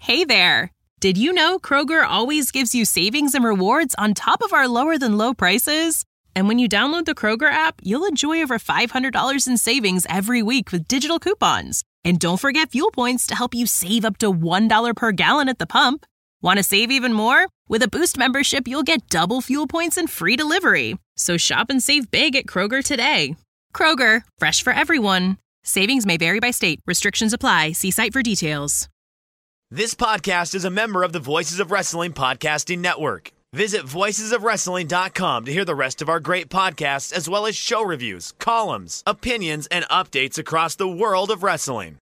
Hey there! Did you know Kroger always gives you savings and rewards on top of our lower-than-low prices? And when you download the Kroger app, you'll enjoy over $500 in savings every week with digital coupons. And don't forget fuel points to help you save up to $1 per gallon at the pump. Want to save even more? With a Boost membership, you'll get double fuel points and free delivery. So shop and save big at Kroger today. Kroger, fresh for everyone. Savings may vary by state. Restrictions apply. See site for details. This podcast is a member of the Voices of Wrestling Podcasting Network. Visit voicesofwrestling.com to hear the rest of our great podcasts, as well as show reviews, columns, opinions, and updates across the world of wrestling.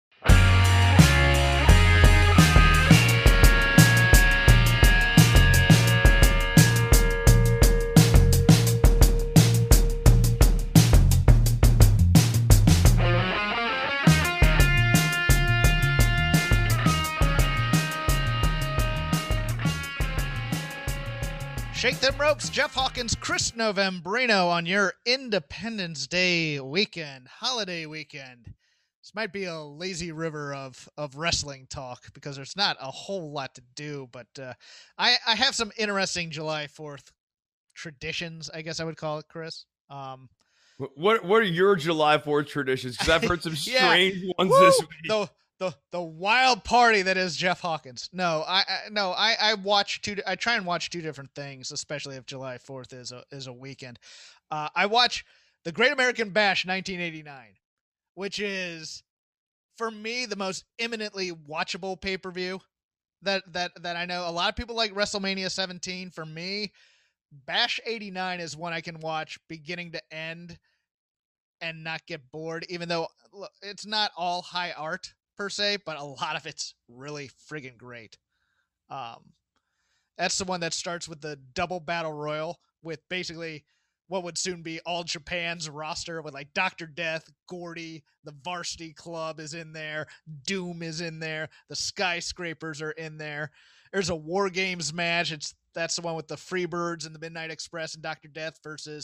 Shake them ropes, Jeff Hawkins, Chris Novembrino on your Independence Day weekend, holiday weekend. This might be a lazy river of wrestling talk because there's not a whole lot to do, but I have some interesting July 4th traditions, I guess I would call it, Chris. What are your July 4th traditions? Because I've heard some strange ones Woo! this week. The wild party that is Jeff Hawkins. I watch I try and watch two different things, especially if July 4th is a weekend. I watch the Great American Bash 1989, which is for me the most imminently watchable pay-per-view that I know. A lot of people like WrestleMania 17. For me, Bash 89 is one I can watch beginning to end and not get bored, even though look, it's not all high art per se, but a lot of it's really friggin' great. That's the one that starts with the double battle royal with basically what would soon be All Japan's roster with like Dr. Death, Gordy, the Varsity Club is in there, Doom is in there, the Skyscrapers are in there. There's a War Games match. That's the one with the Freebirds and the Midnight Express and Dr. Death versus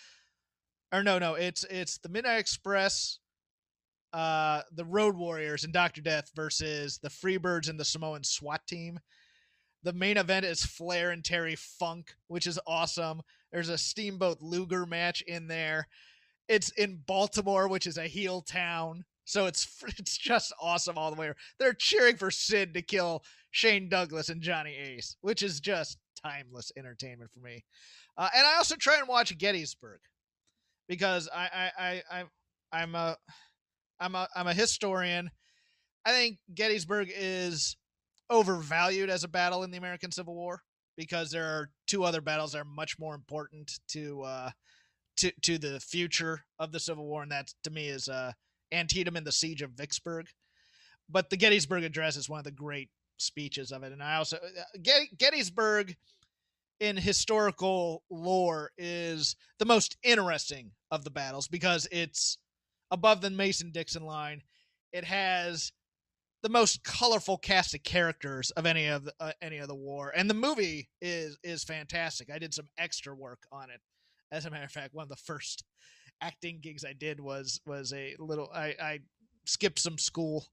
it's the Midnight Express, the Road Warriors and Dr. Death versus the Freebirds and the Samoan SWAT team. The main event is Flair and Terry Funk, which is awesome. There's a Steamboat Luger match in there. It's in Baltimore, which is a heel town. So it's just awesome all the way. They're cheering for Sid to kill Shane Douglas and Johnny Ace, which is just timeless entertainment for me. And I also try and watch Gettysburg because I'm a historian. I think Gettysburg is overvalued as a battle in the American Civil War because there are two other battles that are much more important to the future of the Civil War, and that to me is Antietam and the Siege of Vicksburg. But the Gettysburg Address is one of the great speeches of it, and I also Gettysburg in historical lore is the most interesting of the battles because it's above the Mason-Dixon line. It has the most colorful cast of characters of any of the war, and the movie is fantastic. I did some extra work on it. As a matter of fact, one of the first acting gigs I did was a little. I skipped some school,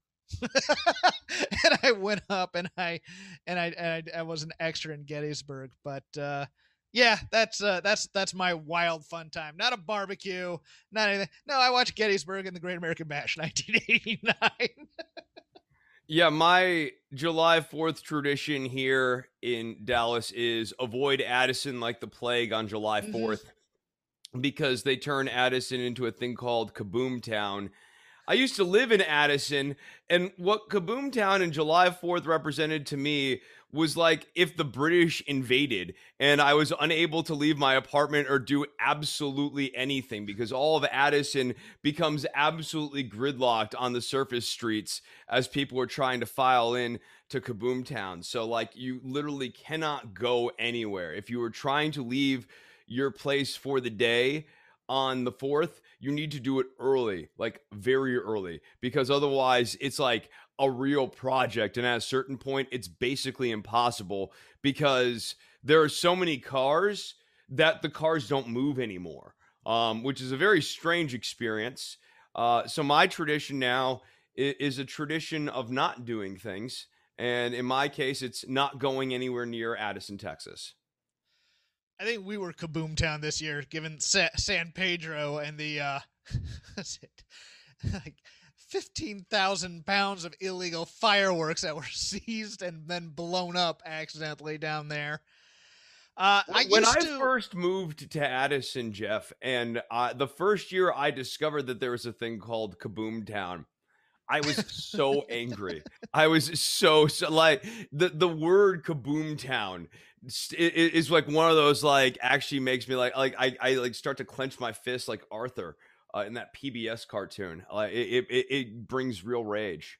and I went up and I was an extra in Gettysburg. But yeah, that's my wild fun time. Not a barbecue, not anything. No, I watched Gettysburg and the Great American Bash 1989. Yeah, my July 4th tradition here in Dallas is avoid Addison like the plague on July 4th because they turn Addison into a thing called Kaboom Town. I used to live in Addison, and what Kaboom Town and July 4th represented to me was like if the British invaded and I was unable to leave my apartment or do absolutely anything because all of Addison becomes absolutely gridlocked on the surface streets as people are trying to file in to Kaboom Town. So like you literally cannot go anywhere. If you were trying to leave your place for the day on the 4th, you need to do it early, like very early, because otherwise it's like a real project. And at a certain point, it's basically impossible because there are so many cars that the cars don't move anymore, which is a very strange experience. So my tradition now is a tradition of not doing things. And in my case, it's not going anywhere near Addison, Texas. I think we were Kaboom Town this year, given San Pedro and the like 15,000 pounds of illegal fireworks that were seized and then blown up accidentally down there. When I first moved to Addison, Jeff, and the first year I discovered that there was a thing called Kaboom Town, I was so angry. I was so like the word Kaboom Town is like one of those like actually makes me like I like start to clench my fist like Arthur in that PBS cartoon. It brings real rage.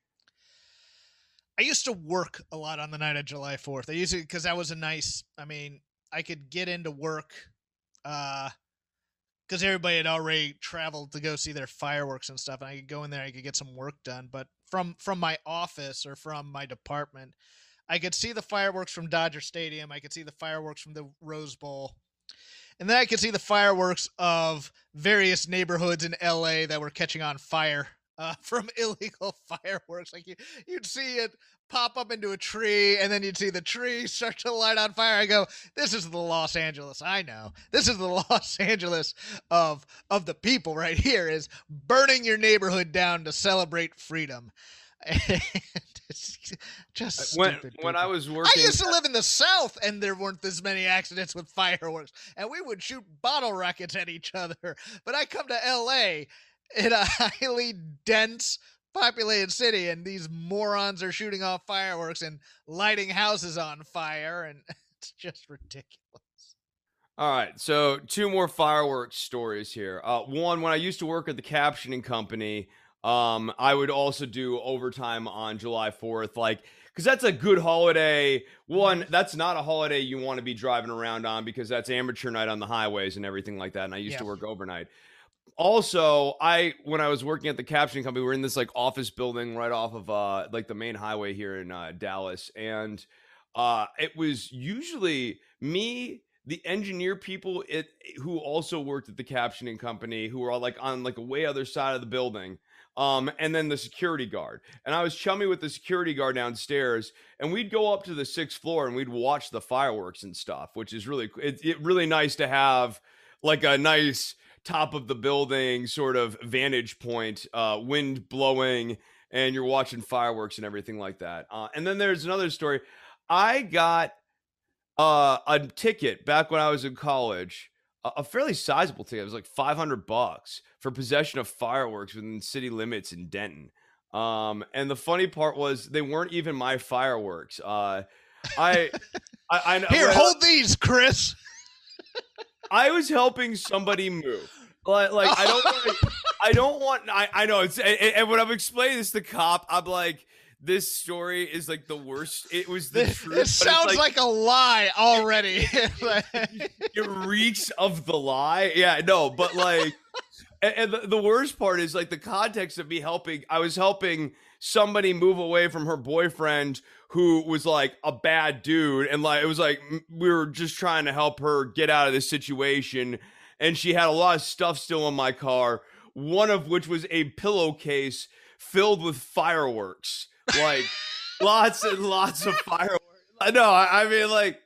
I used to work a lot on the night of July 4th. I used to, because that was I could get into work because everybody had already traveled to go see their fireworks and stuff, and I could go in there, I could get some work done. But from my office or from my department, I could see the fireworks from Dodger Stadium. I could see the fireworks from the Rose Bowl. And then I could see the fireworks of various neighborhoods in LA that were catching on fire from illegal fireworks. Like you'd see it pop up into a tree, and then you'd see the tree start to light on fire. I go, this is the Los Angeles I know. This is the Los Angeles of the people right here, is burning your neighborhood down to celebrate freedom. And it's just stupid. When I was working, I used to live in the South, and there weren't this many accidents with fireworks, and we would shoot bottle rockets at each other. But I come to LA in a highly dense, populated city, and these morons are shooting off fireworks and lighting houses on fire, and it's just ridiculous. All right, so 2 more fireworks stories here. One, when I used to work at the captioning company, I would also do overtime on July 4th, like, because that's a good holiday. One, that's not a holiday you want to be driving around on, because that's amateur night on the highways and everything like that, and I used to work overnight. Also, when I was working at the captioning company, we were in this like office building right off of like the main highway here in Dallas, and it was usually me, the engineer people who also worked at the captioning company, who were all like on like a way other side of the building, and then the security guard. And I was chummy with the security guard downstairs, and we'd go up to the 6th floor and we'd watch the fireworks and stuff, which is really really nice to have like a nice top of the building sort of vantage point, wind blowing, and you're watching fireworks and everything like that. And then there's another story. I got a ticket back when I was in college, a fairly sizable ticket. It was like $500 for possession of fireworks within city limits in Denton. And the funny part was they weren't even my fireworks. I Here, hold these, Chris. I was helping somebody move. Like I know it's, and when I'm explaining this to the cop, I'm like, this story is like the worst. It was the truth. It sounds like a lie already. It reeks of the lie. Yeah, no, but like, and the worst part is like the context of me helping. I was helping somebody move away from her boyfriend, who was like a bad dude, and like it was like we were just trying to help her get out of this situation, and she had a lot of stuff still in my car, one of which was a pillowcase filled with fireworks, like lots and lots of fireworks. I mean like,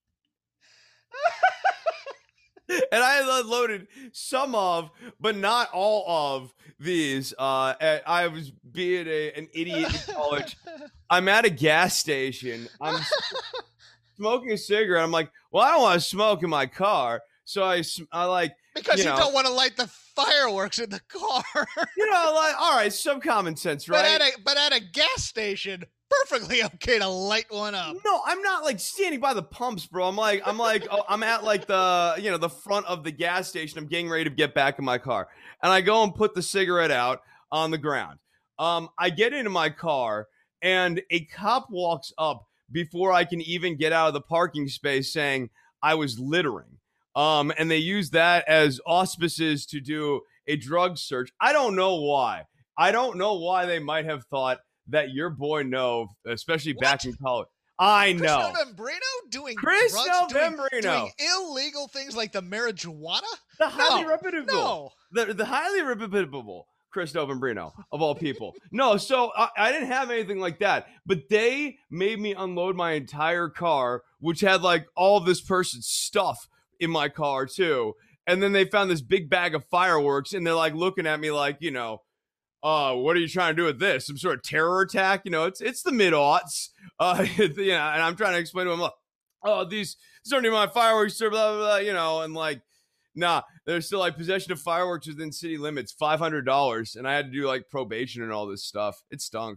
and I unloaded some of, but not all of these. I was being an idiot in college. I'm at a gas station. I'm smoking a cigarette. I'm like, well, I don't want to smoke in my car. So I like, because you don't want to light the fireworks in the car. Like, all right, some common sense, right? But at a gas station, perfectly okay to light one up. No, I'm not like standing by the pumps, bro. I'm like, oh, I'm at like the, the front of the gas station. I'm getting ready to get back in my car, and I go and put the cigarette out on the ground. I get into my car, and a cop walks up before I can even get out of the parking space, saying I was littering. And they use that as auspices to do a drug search. I don't know why. I don't know why they might have thought that your boy Nov, especially back in college. I know. Chris Novembrino doing Chris drugs, Novembrino doing illegal things like the marijuana? The highly reputable. No. The highly reputable Chris Novembrino, of all people. No, so I didn't have anything like that. But they made me unload my entire car, which had like all this person's stuff in my car too. And then they found this big bag of fireworks, and they're like looking at me like, what are you trying to do with this? Some sort of terror attack? It's the mid-aughts. And I'm trying to explain to them, like, these aren't even my fireworks, blah, blah, blah, and like, nah, there's still like possession of fireworks within city limits, $500. And I had to do like probation and all this stuff. It stunk.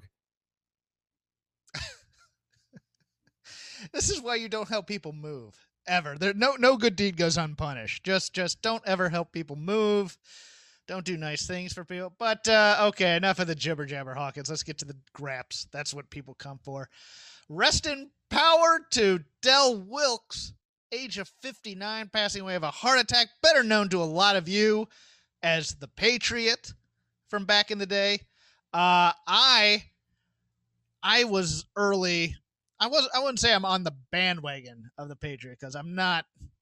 This is why you don't help people move ever. There, no good deed goes unpunished. Just don't ever help people move. Don't do nice things for people. But, okay, enough of the jibber jabber, Hawkins. Let's get to the graps. That's what people come for. Rest in power to Del Wilkes, age of 59, passing away of a heart attack, better known to a lot of you as the Patriot from back in the day. I was early. I wouldn't say I'm on the bandwagon of the Patriot because I'm not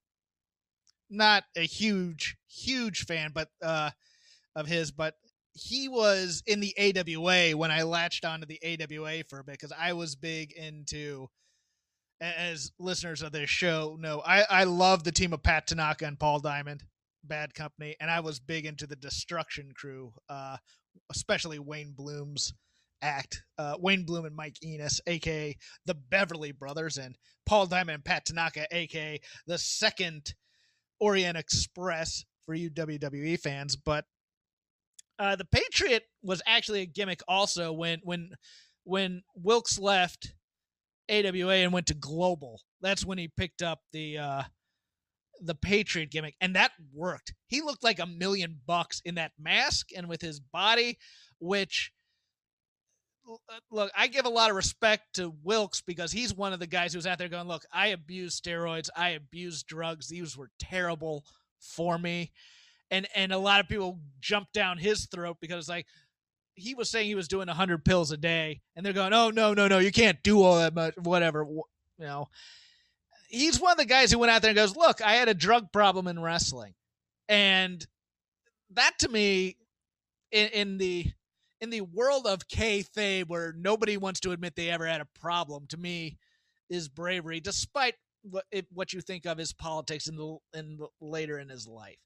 a huge fan, but of his, but he was in the AWA when I latched onto the AWA for a bit because I was big into, as listeners of this show know, I love the team of Pat Tanaka and Paul Diamond, Bad Company, and I was big into the Destruction Crew, especially Wayne Bloom's act, Wayne Bloom and Mike Enos, aka the Beverly Brothers, and Paul Diamond and Pat Tanaka, aka the Second Orient Express for you WWE fans. But the Patriot was actually a gimmick also when Wilkes left AWA and went to Global. That's when he picked up the Patriot gimmick, and that worked. He looked like $1 million in that mask and with his body, which, look, I give a lot of respect to Wilkes because he's one of the guys who's out there going, look, I abused steroids, I abused drugs, these were terrible for me. And a lot of people jumped down his throat because, like, he was saying he was doing 100 pills a day, and they're going, oh, no, you can't do all that much, whatever. He's one of the guys who went out there and goes, look, I had a drug problem in wrestling. And that, to me, in the world of kayfabe, where nobody wants to admit they ever had a problem, to me, is bravery, despite what you think of his politics later in his life.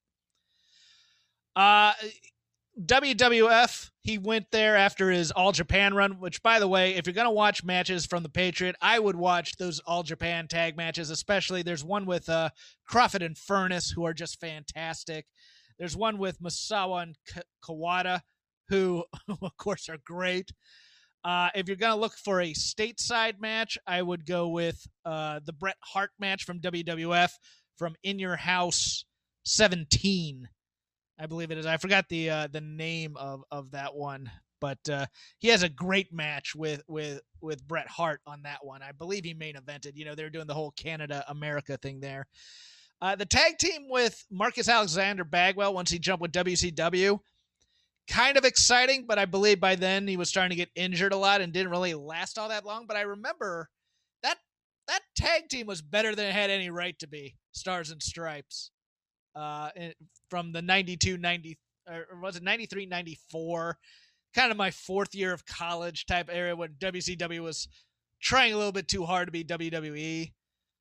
WWF, he went there after his All Japan run, which, by the way, if you're going to watch matches from the Patriot, I would watch those All Japan tag matches, especially there's one with Crawford and Furnace, who are just fantastic. There's one with Misawa and Kawada, who, of course, are great. If you're going to look for a stateside match, I would go with the Bret Hart match from WWF from In Your House 17. I believe it is. I forgot the name of that one, but he has a great match with Bret Hart on that one. I believe he main evented. They were doing the whole Canada America thing there. The tag team with Marcus Alexander Bagwell once he jumped with WCW, kind of exciting, but I believe by then he was starting to get injured a lot and didn't really last all that long. But I remember that tag team was better than it had any right to be. Stars and Stripes. From the 92-90, or was it 93-94, kind of my fourth year of college type area when WCW was trying a little bit too hard to be WWE.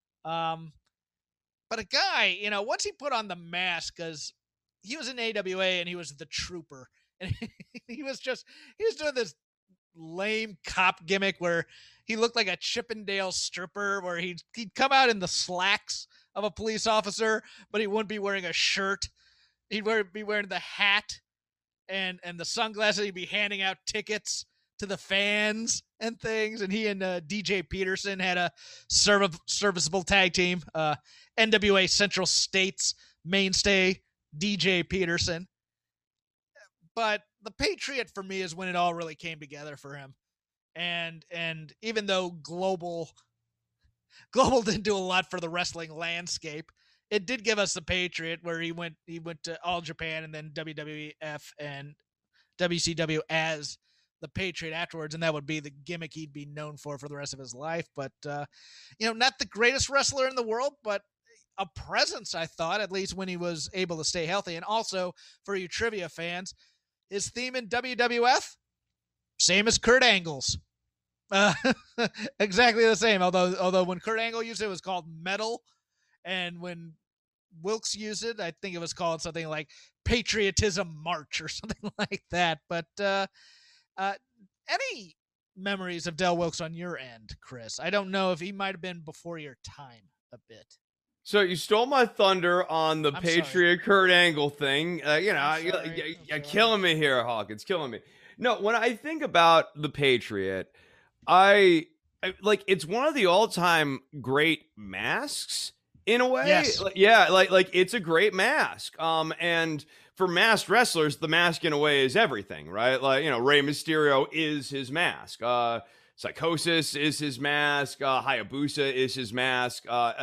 But a guy, once he put on the mask, because he was in AWA and he was the Trooper, and he was doing this lame cop gimmick where he looked like a Chippendale stripper, where he'd come out in the slacks of a police officer, but he wouldn't be wearing a shirt. He'd be wearing the hat and the sunglasses. He'd be handing out tickets to the fans and things. And he and DJ Peterson had a serviceable tag team. NWA Central States mainstay DJ Peterson. But the Patriot for me is when it all really came together for him. And even though Global didn't do a lot for the wrestling landscape, it did give us the Patriot, where he went to All Japan and then WWF and WCW as the Patriot afterwards, and that would be the gimmick he'd be known for the rest of his life. But not the greatest wrestler in the world, but a presence, I thought, at least when he was able to stay healthy. And also, for you trivia fans, His theme in WWF, same as Kurt Angle's. Exactly the same. Although when Kurt Angle used it, it was called Metal, and when Wilkes used it, I think it was called something like Patriotism March or something like that. But any memories of Del Wilkes on your end, Chris? I don't know if he might have been before your time a bit. So you stole my thunder on the Patriot Kurt Angle thing. You're killing me here, Hawkins. Killing me. No, when I think about the Patriot, I like it's one of the all-time great masks in a way. Yes. Like it's a great mask. And for masked wrestlers, the mask in a way is everything, right? Like, Rey Mysterio is his mask. Psychosis is his mask. Hayabusa is his mask.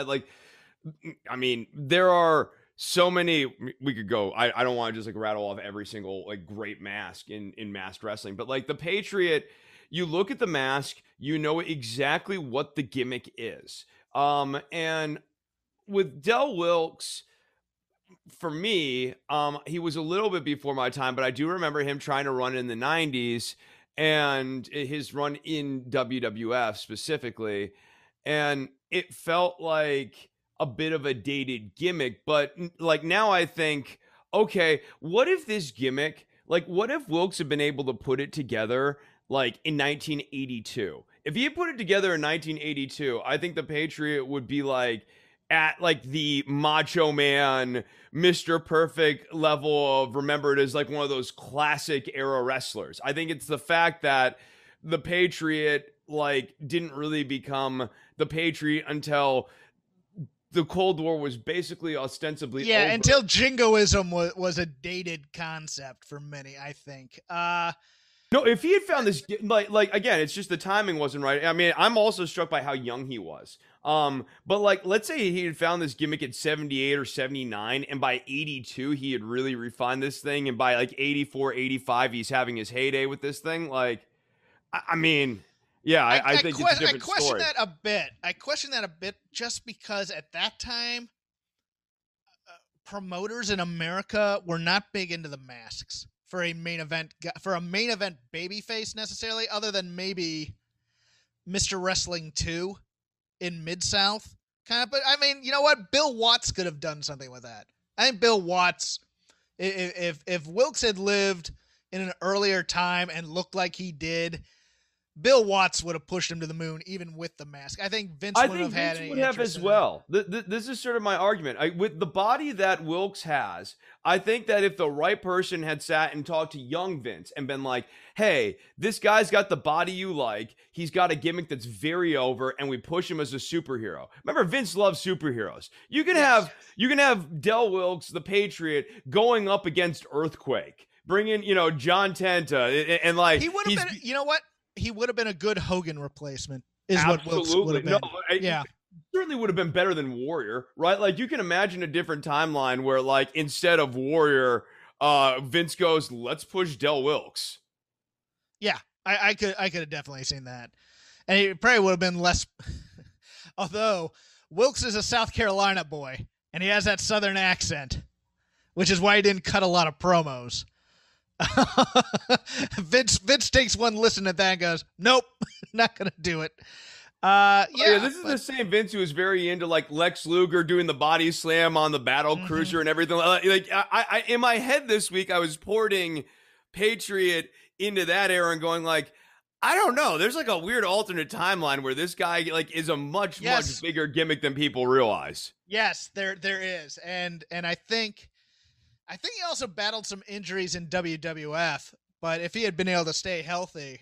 There are so many. We could go. I don't want to just rattle off every single great mask in masked wrestling, but the Patriot, you look at the mask, you know exactly what the gimmick is. And with Del Wilkes, for me, he was a little bit before my time, but I do remember him trying to run in the 90s and his run in WWF specifically. And it felt like a bit of a dated gimmick, but now I think, okay, what if this gimmick, what if Wilkes had been able to put it together in 1982? If he had put it together in 1982, I think the Patriot would be at the Macho Man, Mr. Perfect level of remembered as one of those classic era wrestlers. I think it's the fact that the Patriot didn't really become the Patriot until the Cold War was basically ostensibly over. Until jingoism was a dated concept for many, I think. No, if he had found this, again, it's just the timing wasn't right. I mean, I'm also struck by how young he was. But let's say he had found this gimmick at 78 or 79, and by 82, he had really refined this thing. And by 84, 85, he's having his heyday with this thing. I think it's a different I question story. that a bit. I question that a bit just because at that time, promoters in America were not big into the masks for a main event babyface necessarily, other than maybe Mr. Wrestling 2 in Mid-South. But I mean, you know what? Bill Watts could have done something with that. I think Bill Watts, if Wilkes had lived in an earlier time and looked like he did, Bill Watts would have pushed him to the moon, even with the mask. I think Vince would have had any interest as well. This is sort of my argument. With the body that Wilkes has, I think that if the right person had sat and talked to young Vince and been like, hey, this guy's got the body you like. He's got a gimmick that's very over, and we push him as a superhero. Remember, Vince loves superheroes. You can have Del Wilkes, the Patriot, going up against Earthquake. Bring in, John Tenta, and he would have been. You know what? He would have been a good Hogan replacement, is what Wilkes would have been. No, certainly would have been better than Warrior, right? You can imagine a different timeline where, instead of Warrior, Vince goes, let's push Del Wilkes. Yeah, I could have definitely seen that. And it probably would have been less. Although, Wilkes is a South Carolina boy, and he has that Southern accent, which is why he didn't cut a lot of promos. Vince takes one listen at that and goes, nope, not gonna do it. This is the same Vince who was very into Lex Luger doing the body slam on the battle cruiser and everything. I in my head this week I was porting Patriot into that era and going I don't know, there's a weird alternate timeline where this guy is a much bigger gimmick than people realize. Yes, there is, and I think he also battled some injuries in WWF, but if he had been able to stay healthy,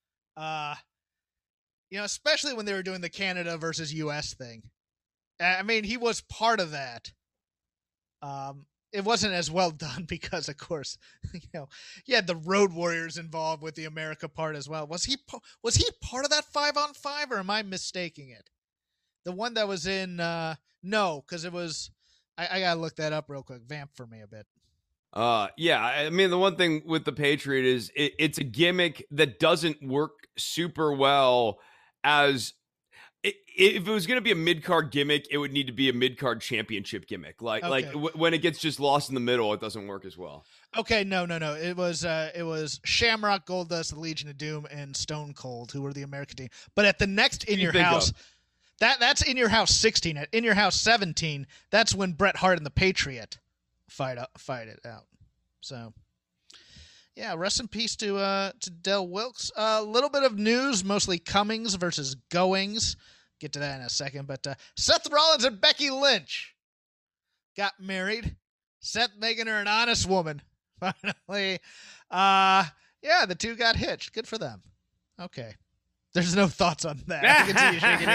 especially when they were doing the Canada versus US thing, I mean, he was part of that. It wasn't as well done because, of course, you had the Road Warriors involved with the America part as well. Was he part of that 5-on-5, or am I mistaking it? The one that was in, no, because it was. I gotta look that up real quick. Vamp for me a bit. I mean, the one thing with the Patriot is it's a gimmick that doesn't work super well as If it was going to be a mid-card gimmick, it would need to be a mid-card championship gimmick. When it gets just lost in the middle, it doesn't work as well. Okay, no. It was Shamrock, Goldust, the Legion of Doom, and Stone Cold, who were the American team. But at the next In Your House, that's In Your House 16. At In Your House 17, that's when Bret Hart and the Patriot fight it out. So, yeah, rest in peace to Del Wilkes. A little bit of news, mostly comings versus goings. Get to that in a second. But Seth Rollins and Becky Lynch got married. Seth making her an honest woman. Finally. The two got hitched. Good for them. Okay. There's no thoughts on that. I can see you shaking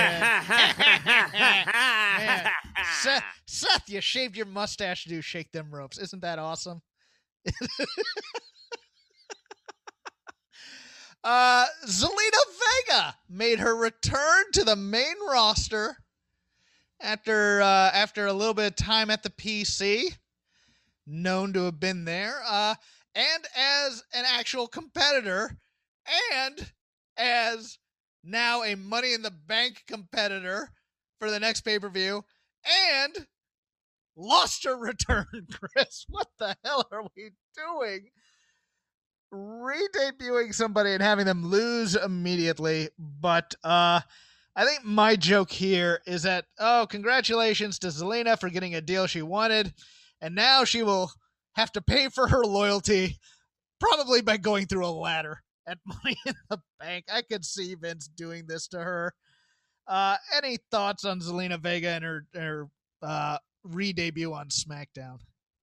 your head. Seth, you shaved your mustache to shake them ropes. Isn't that awesome? Zelina Vega made her return to the main roster after a little bit of time at the PC, known to have been there, and as an actual competitor, and as now a Money in the Bank competitor for the next pay-per-view, and lost her return, Chris. What the hell are we doing? Re-debuting somebody and having them lose immediately. But I think my joke here is that, congratulations to Zelina for getting a deal she wanted, and now she will have to pay for her loyalty, probably by going through a ladder at Money in the Bank. I could see Vince doing this to her. Any thoughts on Zelina Vega and her re-debut on SmackDown?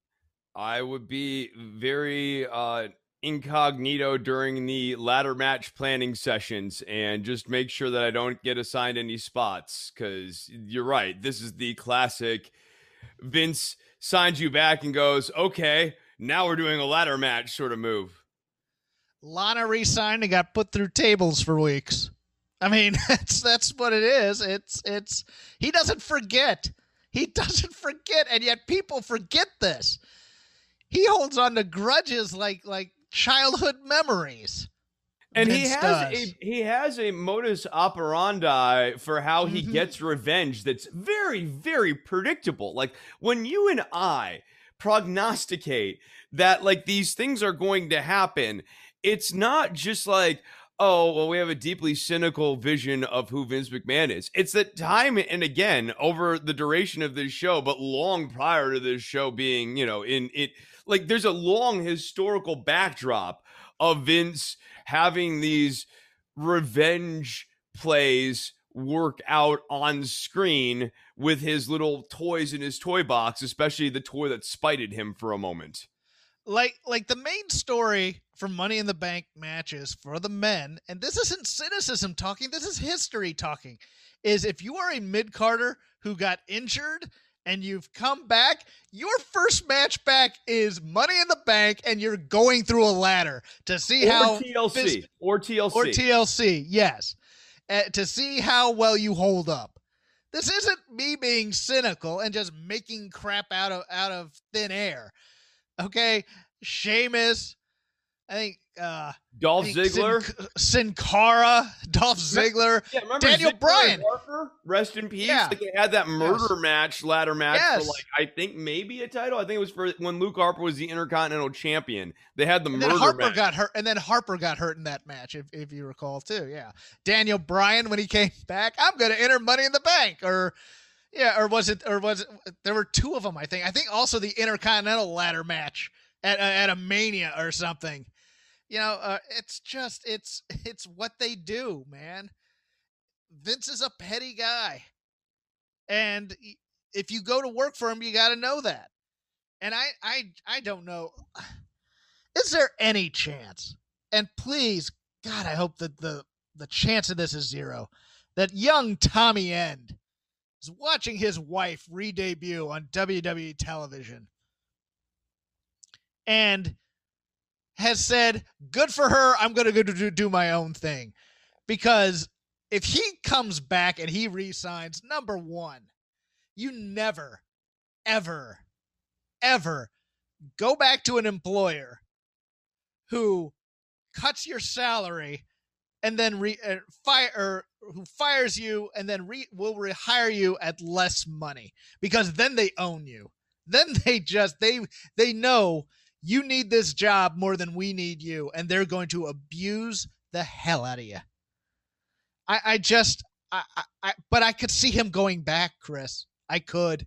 I would be very incognito during the ladder match planning sessions and just make sure that I don't get assigned any spots, because you're right. This is the classic Vince signs you back and goes, okay, now we're doing a ladder match sort of move. Lana re-signed and got put through tables for weeks. I mean, that's what it is. It's he doesn't forget. He doesn't forget, and yet people forget this. He holds on to grudges like childhood memories. And he has a modus operandi for how he gets revenge that's very, very predictable. Like, when you and I prognosticate that like these things are going to happen, it's not just like, oh, well, we have a deeply cynical vision of who Vince McMahon is. It's that time and again over the duration of this show, but long prior to this show being, in it, like there's a long historical backdrop of Vince having these revenge plays work out on screen with his little toys in his toy box, especially the toy that spited him for a moment. Like the main story for Money in the Bank matches for the men, and this isn't cynicism talking, this is history talking, is if you are a mid-carder who got injured and you've come back, your first match back is Money in the Bank, and you're going through a ladder to see or TLC, yes, to see how well you hold up. This isn't me being cynical and just making crap out of thin air. Okay, Sheamus, I think Dolph Ziggler, Sin Cara, Dolph Ziggler, Daniel Bryan. Harper, rest in peace. Yeah. Like they had that ladder match for like I think maybe a title. I think it was for when Luke Harper was the Intercontinental Champion. They had the murder match. Got hurt, and then Harper got hurt in that match, if you recall too. Yeah, Daniel Bryan when he came back, I'm going to enter Money in the Bank, or was it? There were two of them, I think. I think also the Intercontinental ladder match at a Mania or something. It's what they do, man. Vince is a petty guy. And if you go to work for him, you got to know that. And I don't know. Is there any chance? And please, God, I hope that the chance of this is zero. That young Tommy End is watching his wife re-debut on WWE television. And has said, good for her, I'm going to go do my own thing. Because if he comes back and he re-signs, number one, you never, ever, ever go back to an employer who cuts your salary and then who fires you and then will rehire you at less money, because then they own you. Then they know you need this job more than we need you, and they're going to abuse the hell out of you. But I could see him going back, Chris. I could.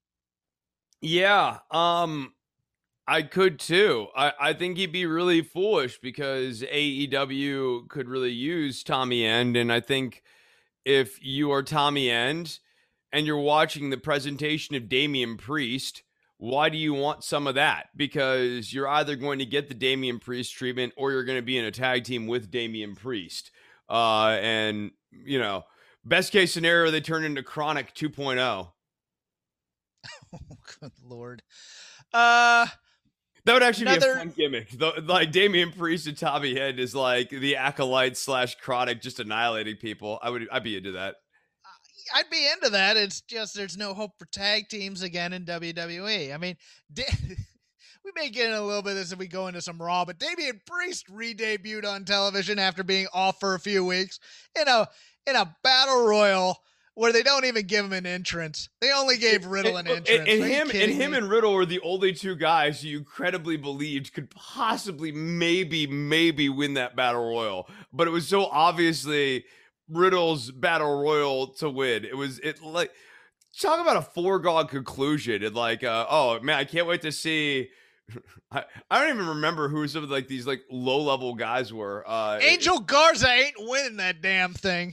Yeah, I could too. I think he'd be really foolish because AEW could really use Tommy End. And I think if you are Tommy End and you're watching the presentation of Damian Priest, why do you want some of that? Because you're either going to get the Damian Priest treatment or you're going to be in a tag team with Damian Priest. And, you know, best case scenario, they turn into Chronic 2.0. Oh, good Lord. That would actually be a fun gimmick. Like Damian Priest and Tommy End is like the acolyte / Chronic just annihilating people. I'd be into that. I'd be into that. It's just there's no hope for tag teams again in WWE. I mean, we may get in a little bit of this if we go into some Raw, but Damian Priest re-debuted on television after being off for a few weeks in a battle royal where they don't even give him an entrance. They only gave Riddle an entrance. And him and Riddle were the only two guys you credibly believed could possibly maybe win that battle royal. But it was so obviously Riddle's battle royal to win. It like talk about a foregone conclusion. And like, oh man, I can't wait to see. I don't even remember who some of like these like low level guys were. Angel Garza ain't winning that damn thing.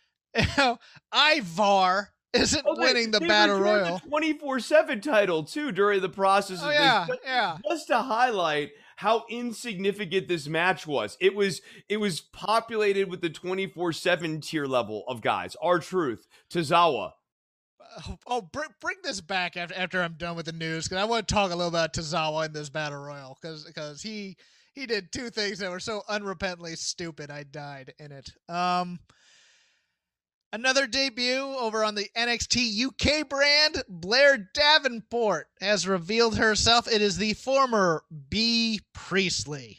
Ivar isn't winning the battle royal. The 24/7 title too during the process of this. Just to highlight how insignificant this match was. It was populated with the 24/7 tier level of guys. R-Truth, Tozawa. Bring this back after I'm done with the news, because I want to talk a little about Tozawa in this battle royal, because he did two things that were so unrepentantly stupid. I died in it. Another debut over on the NXT UK brand. Blair Davenport has revealed herself. It is the former Bea Priestley.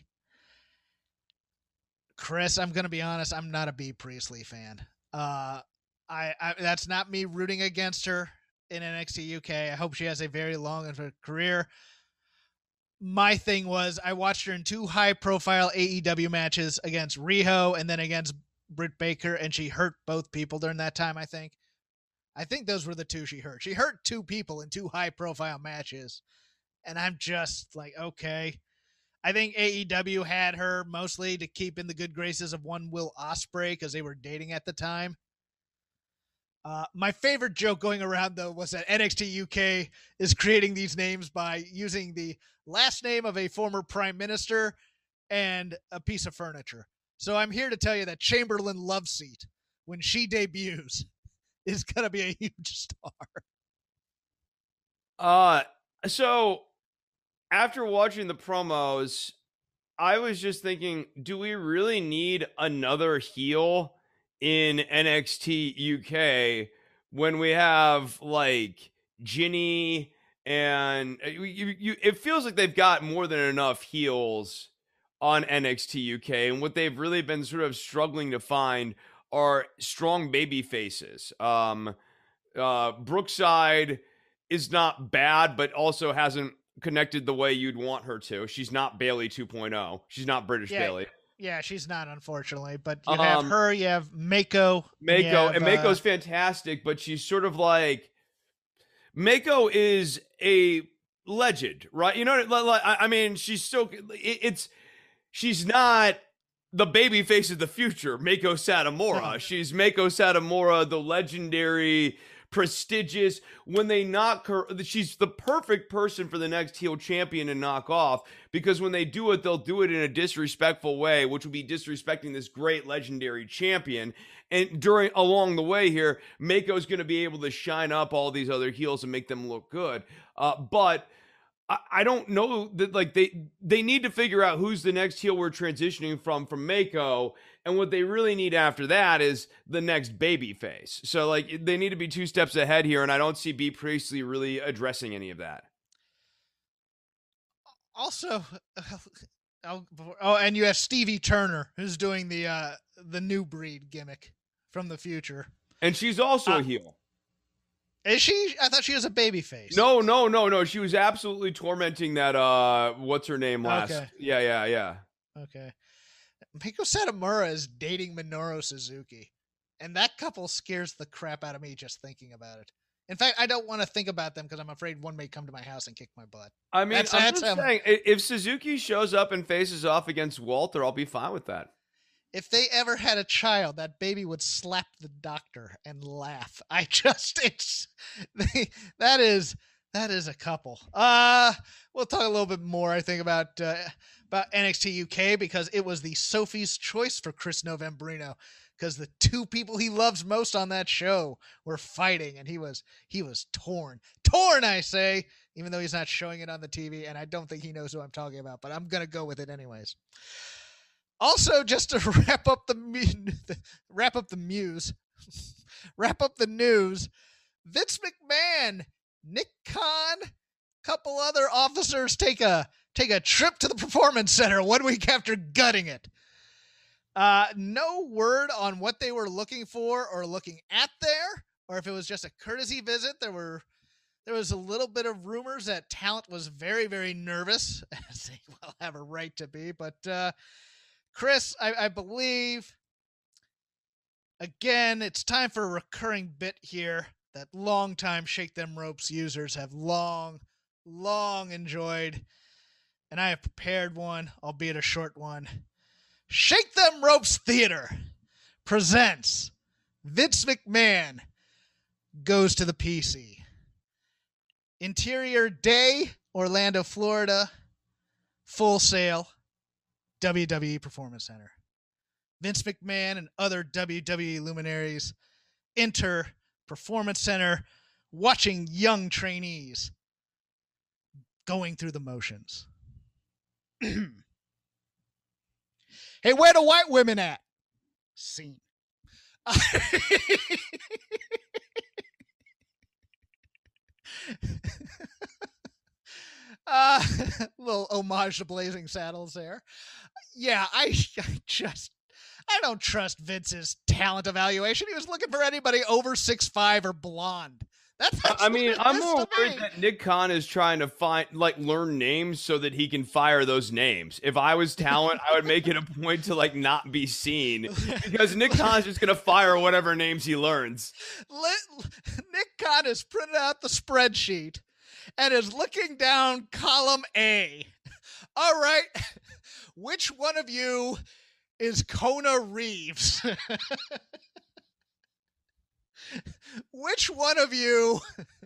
Chris, I'm going to be honest. I'm not a Bea Priestley fan. I that's not me rooting against her in NXT UK. I hope she has a very long career. My thing was I watched her in two high-profile AEW matches against Riho and then against Britt Baker, and she hurt both people during that time, I think. Those were the two she hurt. She hurt two people in two high-profile matches, and I'm just like, okay. I think AEW had her mostly to keep in the good graces of one Will Ospreay because they were dating at the time. My favorite joke going around, though, was that NXT UK is creating these names by using the last name of a former prime minister and a piece of furniture. So I'm here to tell you that Chamberlain Loveseat, when she debuts, is going to be a huge star. So after watching the promos, I was just thinking, do we really need another heel in NXT UK when we have like Ginny and it feels like they've got more than enough heels on NXT UK, and what they've really been sort of struggling to find are strong baby faces. Brookside is not bad, but also hasn't connected the way you'd want her to. She's not Bayley 2.0. She's not British Bayley. Yeah, she's not, unfortunately. But you have her, you have Mako. Mako's fantastic, but she's sort of like Mako is a legend, right? You know, like I mean, she's so she's not the baby face of the future, Mako Satomura. She's Mako Satomura, the legendary, prestigious. When they knock her, she's the perfect person for the next heel champion to knock off, because when they do it, they'll do it in a disrespectful way, which would be disrespecting this great legendary champion. And along the way here, Mako's going to be able to shine up all these other heels and make them look good. But I don't know that, like, they need to figure out who's the next heel we're transitioning from Mako, and what they really need after that is the next baby face. So like they need to be two steps ahead here, and I don't see Bea Priestley really addressing any of that. Also, and you have Stevie Turner, who's doing the new breed gimmick from the future. And she's also a heel. Is she? I thought she was a baby face. No. She was absolutely tormenting that, what's her name last? Okay. Yeah. Okay. Meiko Satomura is dating Minoru Suzuki. And that couple scares the crap out of me just thinking about it. In fact, I don't want to think about them because I'm afraid one may come to my house and kick my butt. I mean, I'm just saying, if Suzuki shows up and faces off against Walter, I'll be fine with that. If they ever had a child, that baby would slap the doctor and laugh. That is a couple. We'll talk a little bit more, I think, about NXT UK because it was the Sophie's choice for Chris Novembrino. Because the two people he loves most on that show were fighting, and he was torn, I say, even though he's not showing it on the TV, and I don't think he knows who I'm talking about, but I'm gonna go with it anyways. Also, just to wrap up the news, Vince McMahon, Nick Khan, couple other officers take a trip to the Performance Center 1 week after gutting it. No word on what they were looking for or looking at there, or if it was just a courtesy visit. There was a little bit of rumors that talent was very, very nervous, as they well have a right to be. But Chris, I believe, again, it's time for a recurring bit here that longtime Shake Them Ropes users have long enjoyed, and I have prepared one, albeit a short one. Shake Them Ropes Theater presents Vince McMahon Goes to the PC. Interior Day, Orlando, Florida. Full Sail, WWE Performance Center. Vince McMahon and other WWE luminaries enter Performance Center watching young trainees going through the motions. Hey, where the white women at? Scene. Little homage to Blazing Saddles there. Yeah, I don't trust Vince's talent evaluation. He was looking for anybody over 6'5" or blonde. I'm more worried that Nick Khan is trying to learn names so that he can fire those names. If I was talent, I would make it a point to not be seen because Nick Khan's just going to fire whatever names he learns. Nick Khan has printed out the spreadsheet and is looking down column A. All right, which one of you is Kona Reeves? Which one of you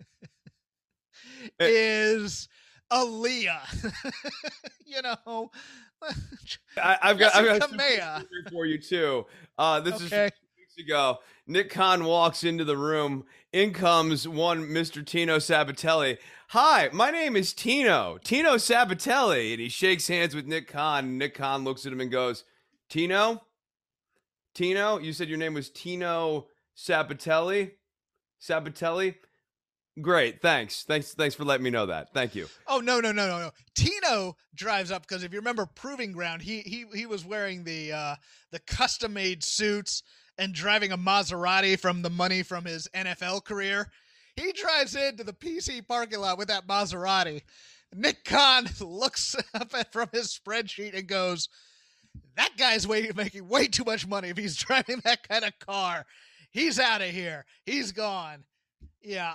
is Aaliyah? I've got Kamea for you too. This is 2 weeks ago. Nick Khan walks into the room. In comes one Mr. Tino Sabatelli. Hi, my name is Tino Sabatelli, and he shakes hands with Nick Khan. And Nick Khan looks at him and goes, Tino, you said your name was Tino Sabatelli? Great, thanks for letting me know that. Thank you. Oh, no. Tino drives up because if you remember Proving Ground, he was wearing the custom-made suits and driving a Maserati from the money from his NFL career. He drives into the PC parking lot with that Maserati. Nick Khan looks up from his spreadsheet and goes, that guy's making way too much money if he's driving that kind of car. He's out of here. He's gone. Yeah,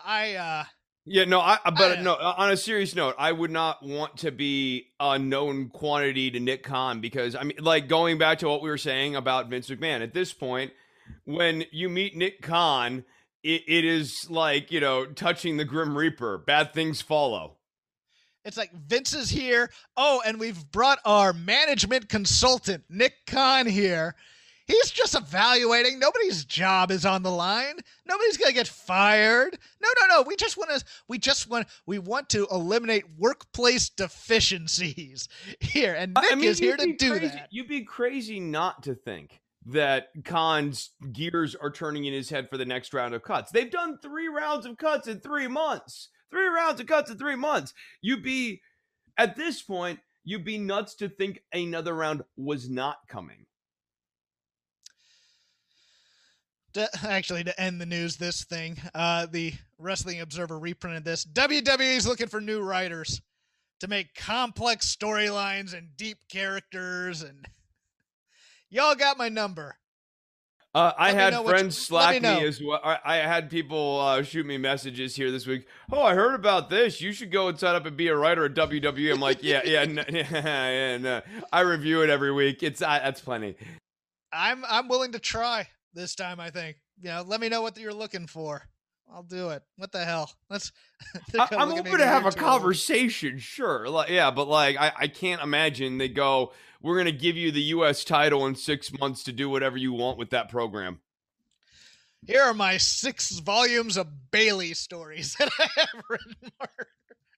on a serious note, I would not want to be a known quantity to Nick Khan because, going back to what we were saying about Vince McMahon, at this point, when you meet Nick Khan, it is touching the Grim Reaper. Bad things follow. It's like Vince is here. Oh, and we've brought our management consultant, Nick Khan, here. He's just evaluating. Nobody's job is on the line. Nobody's going to get fired. No. We want to eliminate workplace deficiencies here. And Nick is here to do that. You'd be crazy not to think that Khan's gears are turning in his head for the next round of cuts. They've done 3 rounds of cuts in 3 months. 3 rounds of cuts in 3 months. At this point, you'd be nuts to think another round was not coming. To end the news, this thing, the Wrestling Observer reprinted this. WWE is looking for new writers to make complex storylines and deep characters, and y'all got my number. I had friends slack me as well. I had people shoot me messages here this week. Oh, I heard about this. You should go and sign up and be a writer at WWE. I'm like, no. I review it every week. That's plenty. I'm willing to try this time. I think, let me know what you're looking for. I'll do it. What the hell? I'm open to have a conversation, sure. But I can't imagine they go, we're going to give you the U.S. title in 6 months to do whatever you want with that program. Here are my 6 volumes of Bayley stories that I have written, Mark.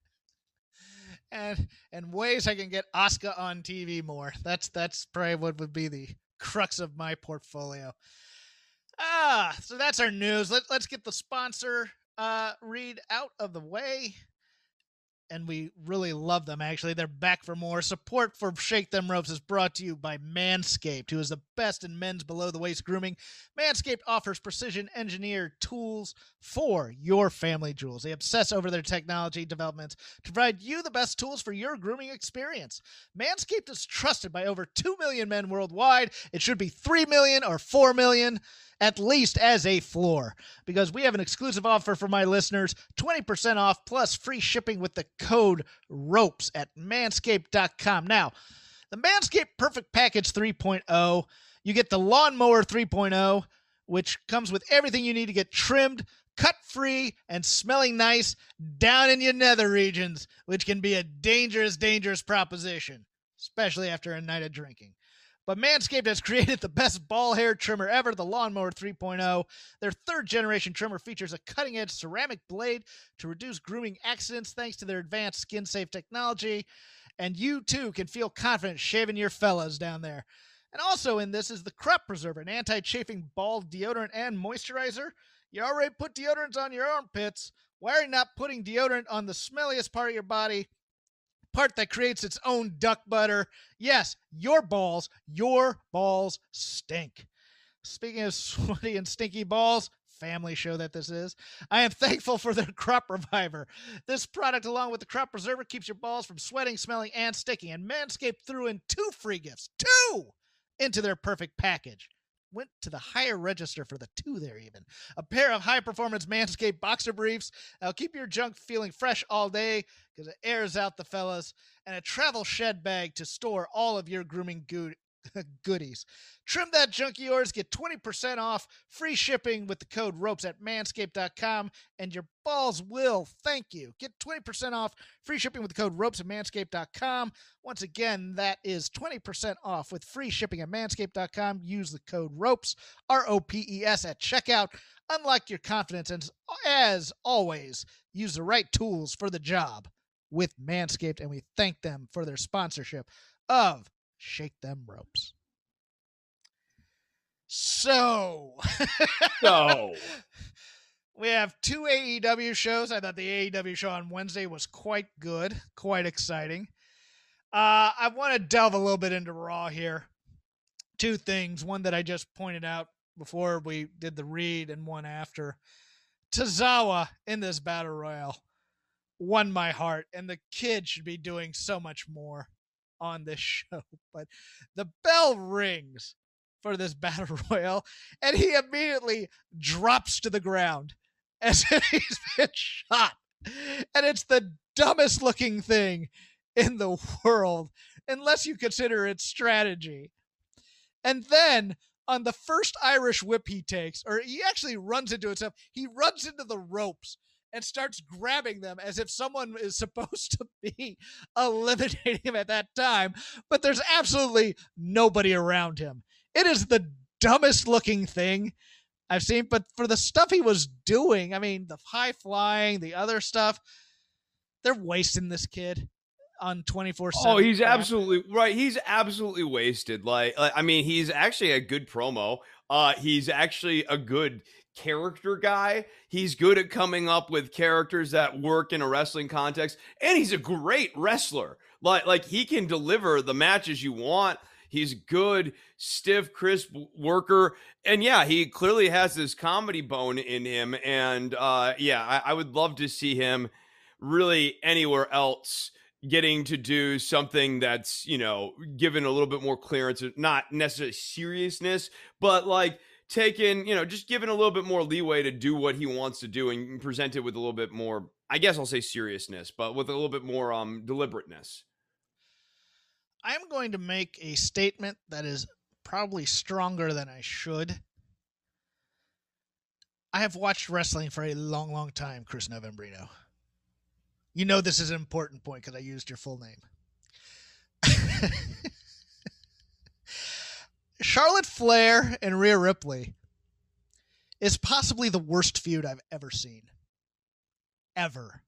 And ways I can get Asuka on TV more. That's probably what would be the crux of my portfolio. So that's our news. Let's get the sponsor read out of the way. And we really love them, actually. They're back for more. Support for Shake Them Ropes is brought to you by Manscaped, who is the best in men's below-the-waist grooming. Manscaped offers precision-engineered tools for your family jewels. They obsess over their technology developments to provide you the best tools for your grooming experience. Manscaped is trusted by over 2 million men worldwide. It should be 3 million or 4 million, at least as a floor, because we have an exclusive offer for my listeners, 20% off plus free shipping with the code ROPES at manscaped.com. Now, the Manscaped Perfect Package 3.0, you get the Lawnmower 3.0, which comes with everything you need to get trimmed, cut free, and smelling nice down in your nether regions, which can be a dangerous, dangerous proposition, especially after a night of drinking. But Manscaped has created the best ball hair trimmer ever, the Lawnmower 3.0. Their third-generation trimmer features a cutting-edge ceramic blade to reduce grooming accidents thanks to their advanced skin-safe technology. And you, too, can feel confident shaving your fellas down there. And also in this is the Crop Preserver, an anti-chafing ball deodorant and moisturizer. You already put deodorants on your armpits. Why are you not putting deodorant on the smelliest part of your body? Part that creates its own duck butter. Yes, your balls stink. Speaking of sweaty and stinky balls, family show that this is, I am thankful for their Crop Reviver. This product, along with the Crop Preserver, keeps your balls from sweating, smelling, and sticking. And Manscaped threw in 2 free gifts, 2, into their perfect package. Went to the higher register for the 2 there even. A pair of high-performance Manscaped boxer briefs that'll keep your junk feeling fresh all day because it airs out the fellas, and a travel shed bag to store all of your grooming goodies. Trim that junk of yours, get 20% off, free shipping with the code ROPES at manscaped.com, and your balls will thank you. Get 20% off, free shipping with the code ROPES at manscaped.com. Once again, that is 20% off with free shipping at manscaped.com. Use the code ROPES, ROPES, at checkout. Unlock your confidence, and as always, use the right tools for the job with Manscaped, and we thank them for their sponsorship of Shake Them Ropes. So we have 2 AEW shows. I thought the AEW show on Wednesday was quite good, quite exciting. I want to delve a little bit into Raw here. 2 things, one that I just pointed out before we did the read and one after. Tozawa in this battle royal won my heart, and the kid should be doing so much more on this show. But the bell rings for this battle royal, and he immediately drops to the ground as if he's been shot. And it's the dumbest looking thing in the world, unless you consider it strategy. And then on the first Irish whip he takes, or he actually runs into himself, he runs into the ropes and starts grabbing them as if someone is supposed to be eliminating him at that time, but there's absolutely nobody around him. It is the dumbest looking thing I've seen, but for the stuff he was doing, I mean, the high flying, the other stuff, they're wasting this kid on 24/7. Oh, he's absolutely right. He's absolutely wasted. I mean, he's actually a good promo. He's actually a good character guy. He's good at coming up with characters that work in a wrestling context, and he's a great wrestler. Like he can deliver the matches you want. He's good, stiff, crisp worker. And yeah, he clearly has this comedy bone in him. And I would love to see him really anywhere else getting to do something that's, given a little bit more clearance, not necessarily seriousness, but like taking, just given a little bit more leeway to do what he wants to do and present it with a little bit more, I guess I'll say seriousness, but with a little bit more deliberateness. I'm going to make a statement that is probably stronger than I should. I have watched wrestling for a long, long time, Chris Novembrino. You know this is an important point because I used your full name. Charlotte Flair and Rhea Ripley is possibly the worst feud I've ever seen. Ever.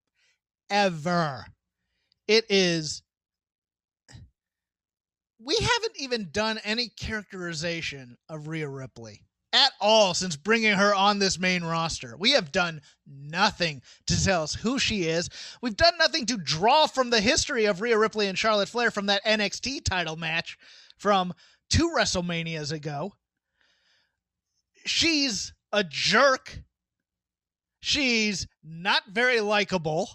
It is. We haven't even done any characterization of Rhea Ripley at all since bringing her on this main roster. We have done nothing to tell us who she is. We've done nothing to draw from the history of Rhea Ripley and Charlotte Flair from that NXT title match from 2 WrestleManias ago. She's a jerk. She's not very likable.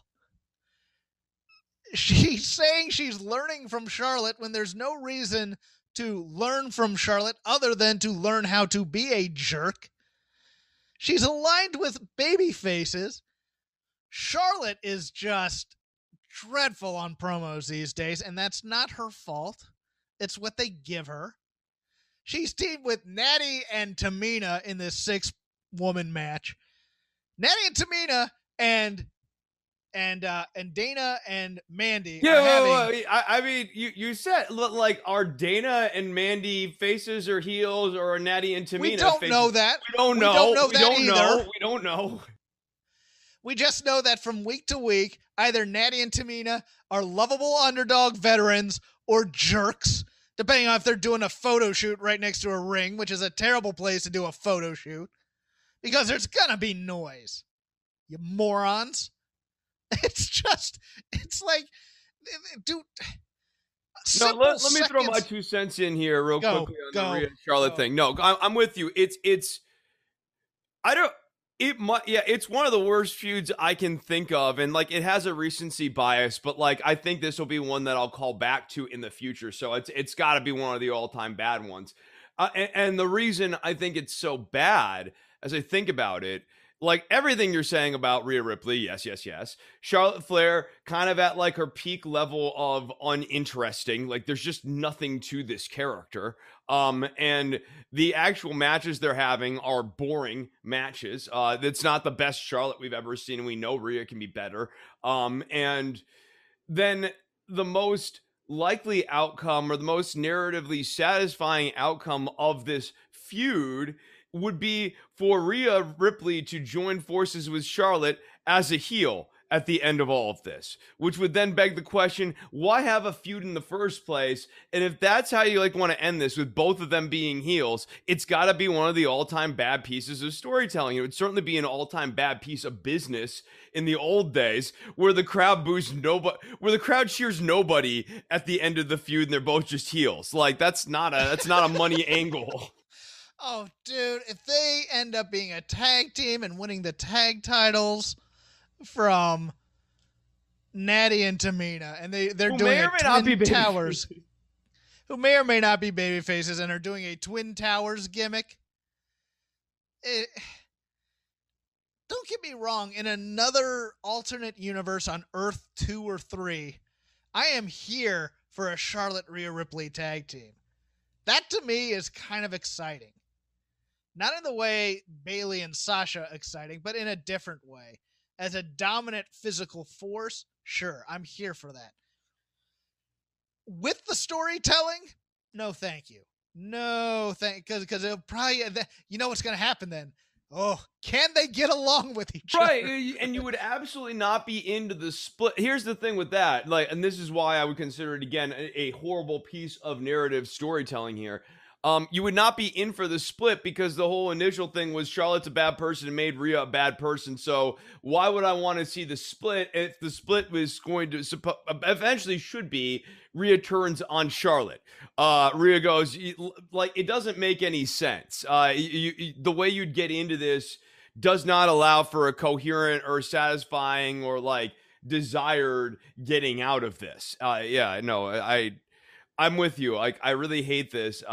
She's saying she's learning from Charlotte when there's no reason to learn from Charlotte other than to learn how to be a jerk. She's aligned with baby faces. Charlotte is just dreadful on promos these days, and that's not her fault. It's what they give her. She's teamed with Natty and Tamina in this 6-woman match. Natty and Tamina and Dana and Mandy. I mean, you said, like, are Dana and Mandy faces or heels, or are Natty and Tamina We don't faces? know that. We don't know. We don't know. We just know that from week to week, either Natty and Tamina are lovable underdog veterans or jerks, depending on if they're doing a photo shoot right next to a ring, which is a terrible place to do a photo shoot, because there's gonna be noise. You morons. It's like, dude. No, let me throw my 2 cents in here real quickly on the Rhea Charlotte thing. No, I'm with you. It's one of the worst feuds I can think of, and like it has a recency bias, but like I think this will be one that I'll call back to in the future. So it's got to be one of the all-time bad ones. And the reason I think it's so bad, as I think about it, like everything you're saying about Rhea Ripley, yes. Charlotte Flair, kind of at like her peak level of uninteresting. Like there's just nothing to this character. And the actual matches they're having are boring matches. It's not the best Charlotte we've ever seen, and we know Rhea can be better. And then the most likely outcome, or the most narratively satisfying outcome of this feud, would be for Rhea Ripley to join forces with Charlotte as a heel at the end of all of this, which would then beg the question, why have a feud in the first place? And if that's how you like want to end this, with both of them being heels, it's got to be one of the all-time bad pieces of storytelling. It would certainly be an all-time bad piece of business in the old days, where the crowd boos nobody, where the crowd cheers nobody at the end of the feud, and they're both just heels. Like that's not a money angle. Oh, dude, if they end up being a tag team and winning the tag titles from Natty and Tamina, and they're doing a Twin Towers, who may or may not be baby faces, and are doing a Twin Towers gimmick. Don't get me wrong, in another alternate universe on Earth 2 or 3, I am here for a Charlotte Rhea Ripley tag team. That to me is kind of exciting. Not in the way Bayley and Sasha exciting, but in a different way. As a dominant physical force, sure, I'm here for that. With the storytelling, no thank you. No thank, because it'll probably, you know what's going to happen then. Oh, can they get along with each other? Right, and you would absolutely not be into the split. Here's the thing with that, like, and this is why I would consider it, again, a horrible piece of narrative storytelling here. you would not be in for the split because the whole initial thing was Charlotte's a bad person and made Rhea a bad person. So why would I want to see the split if the split was going to eventually should be Rhea turns on Charlotte? Rhea goes, like, it doesn't make any sense. The way you'd get into this does not allow for a coherent or satisfying or like desired getting out of this. I'm with you. Like, I really hate this.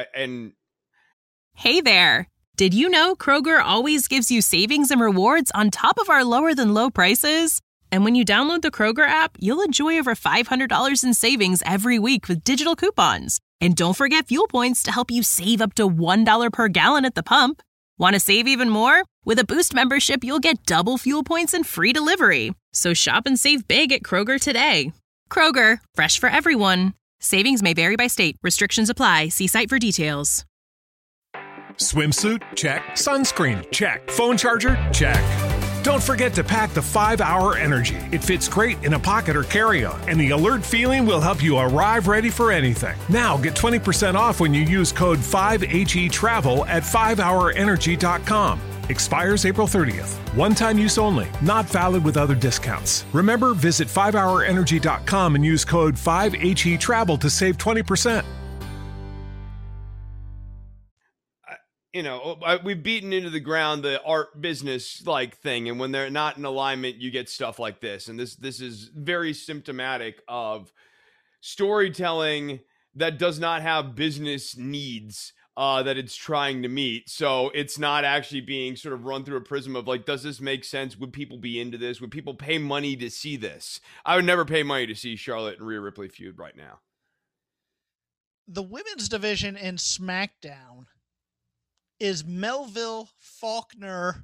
Hey there. Did you know Kroger always gives you savings and rewards on top of our lower than low prices? And when you download the Kroger app, you'll enjoy over $500 in savings every week with digital coupons. And don't forget fuel points to help you save up to $1 per gallon at the pump. Want to save even more? With a Boost membership, you'll get double fuel points and free delivery. So shop and save big at Kroger today. Kroger, fresh for everyone. Savings may vary by state. Restrictions apply. See site for details. Swimsuit? Check. Sunscreen? Check. Phone charger? Check. Don't forget to pack the 5-Hour Energy. It fits great in a pocket or carry-on, and the alert feeling will help you arrive ready for anything. Now get 20% off when you use code 5HETRAVEL at 5hourenergy.com. Expires April 30th. One-time use only. Not valid with other discounts. Remember, visit 5hourenergy.com and use code 5HETRAVEL to save 20%. We've beaten into the ground the art business like thing, and when they're not in alignment, you get stuff like this. And this is very symptomatic of storytelling that does not have business needs that it's trying to meet. So it's not actually being sort of run through a prism of like, does this make sense? Would people be into this? Would people pay money to see this? I would never pay money to see Charlotte and Rhea Ripley feud right now. The women's division in SmackDown is Melville, Faulkner,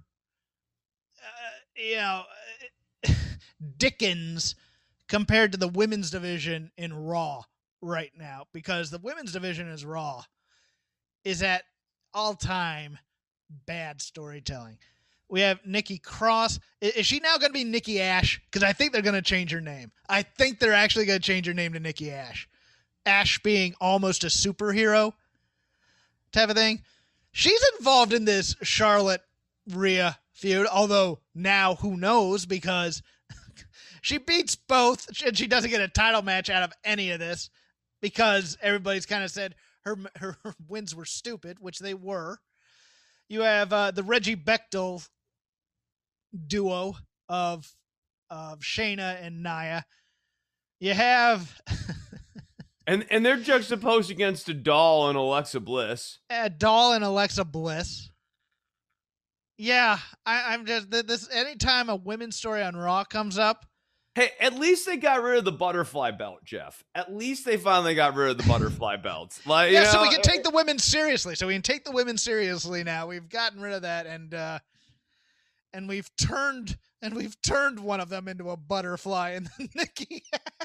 Dickens compared to the women's division in Raw right now, because the women's division is Raw is at all-time bad storytelling. We have Nikki Cross. Is she now going to be Nikki Ash? Because I think they're going to change her name. I think they're actually going to change her name to Nikki Ash. Ash being almost a superhero type of thing. She's involved in this Charlotte-Rhea feud, although now who knows, because she beats both and she doesn't get a title match out of any of this because everybody's kind of said her wins were stupid, which they were. You have the Reggie Bechtel duo of Shayna and Nia. You have... And they're juxtaposed against a Doll and Alexa Bliss. Doll and Alexa Bliss. Yeah, I'm just this. Anytime a women's story on Raw comes up, hey, at least they got rid of the butterfly belt, Jeff. At least they finally got rid of the butterfly belt. Like, yeah, so we can take the women seriously. Now. We've gotten rid of that, and we've turned one of them into a butterfly, and then Nikki.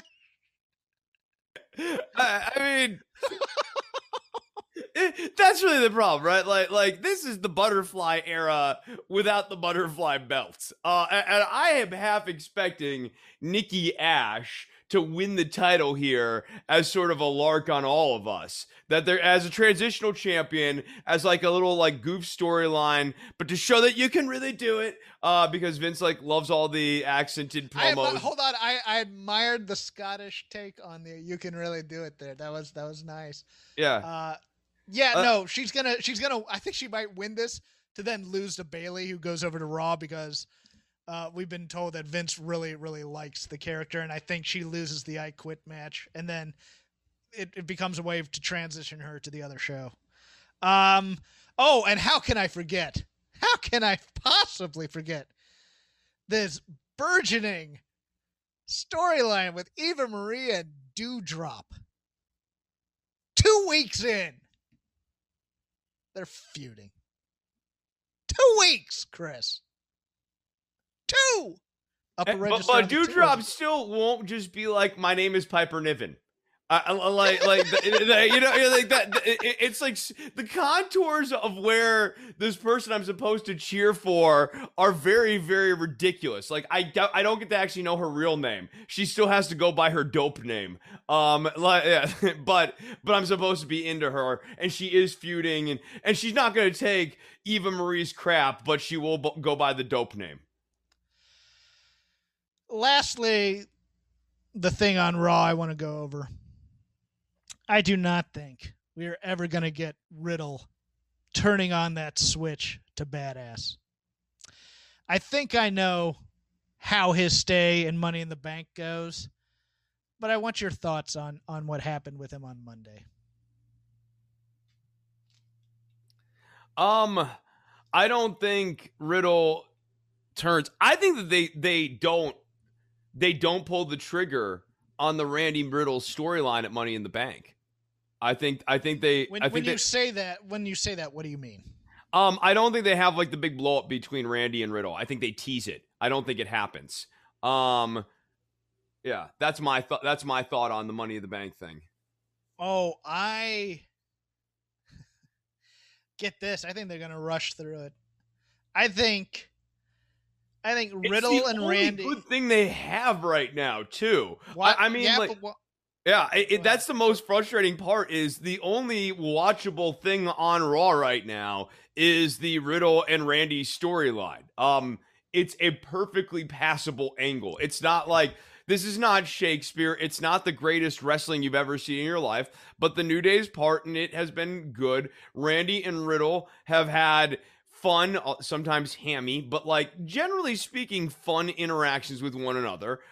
I mean, that's really the problem, right? Like this is the butterfly era without the butterfly belts. And I am half expecting Nikki Ash to win the title here as sort of a lark on all of us. That they're as a transitional champion, as like a little like goof storyline, but to show that you can really do it, because Vince like loves all the accented promos. Hold on, I admired the Scottish take on the "you can really do it" there. That was nice. Yeah. No, she's gonna. I think she might win this to then lose to Bayley, who goes over to Raw because we've been told that Vince really, really likes the character, and I think she loses the I Quit match, and then it becomes a way to transition her to the other show. And how can I forget? How can I possibly forget this burgeoning storyline with Eva Marie and Doudrop? 2 weeks in, they're feuding. 2 weeks, Chris. 2. But Doudrop still won't just be like, my name is Piper Niven. Like that. It's like the contours of where this person I'm supposed to cheer for are very, very ridiculous. Like I don't get to actually know her real name. She still has to go by her dope name. But I'm supposed to be into her, and she is feuding, and she's not going to take Eva Marie's crap, but she will go by the dope name. Lastly, the thing on Raw I want to go over. I do not think we are ever going to get Riddle turning on that switch to badass. I think I know how his stay in Money in the Bank goes, but I want your thoughts on what happened with him on Monday. I don't think Riddle turns. I think that they don't pull the trigger on the Randy Riddle storyline at Money in the Bank. I think they. When you say that, what do you mean? I don't think they have like the big blow up between Randy and Riddle. I think they tease it. I don't think it happens. Yeah, that's my thought. That's my thought on the Money in the Bank thing. Oh, I get this. I think they're gonna rush through it. I think Riddle and Randy. Good thing they have right now too. What? I mean, that's the most frustrating part. Is the only watchable thing on Raw right now is the Riddle and Randy storyline. It's a perfectly passable angle. It's not like this is not Shakespeare. It's not the greatest wrestling you've ever seen in your life, but the New Day's part in it has been good. Randy and Riddle have had fun, sometimes hammy, but like generally speaking, fun interactions with one another.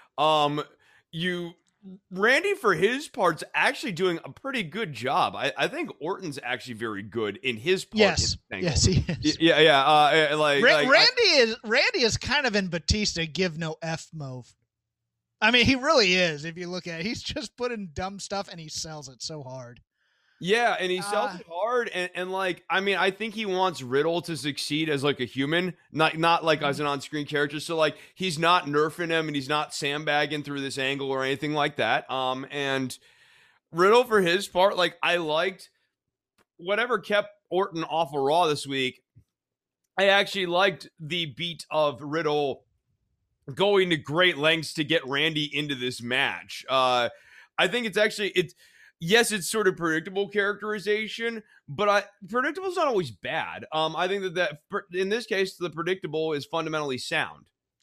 Randy, for his part's actually doing a pretty good job. I think Orton's actually very good in his part. Yes, he is. Yeah. Randy is kind of in Batista give no F mode. I mean, he really is. If you look at it, he's just putting dumb stuff and he sells it so hard. Yeah, and he sells it hard, and like, I mean, I think he wants Riddle to succeed as like a human, not like as an on-screen character. So like, he's not nerfing him and he's not sandbagging through this angle or anything like that. And Riddle, for his part, like, I liked whatever kept Orton off of Raw this week. I actually liked the beat of Riddle going to great lengths to get Randy into this match. I think yes, it's sort of predictable characterization, but predictable is not always bad. I think that in this case, the predictable is fundamentally sound.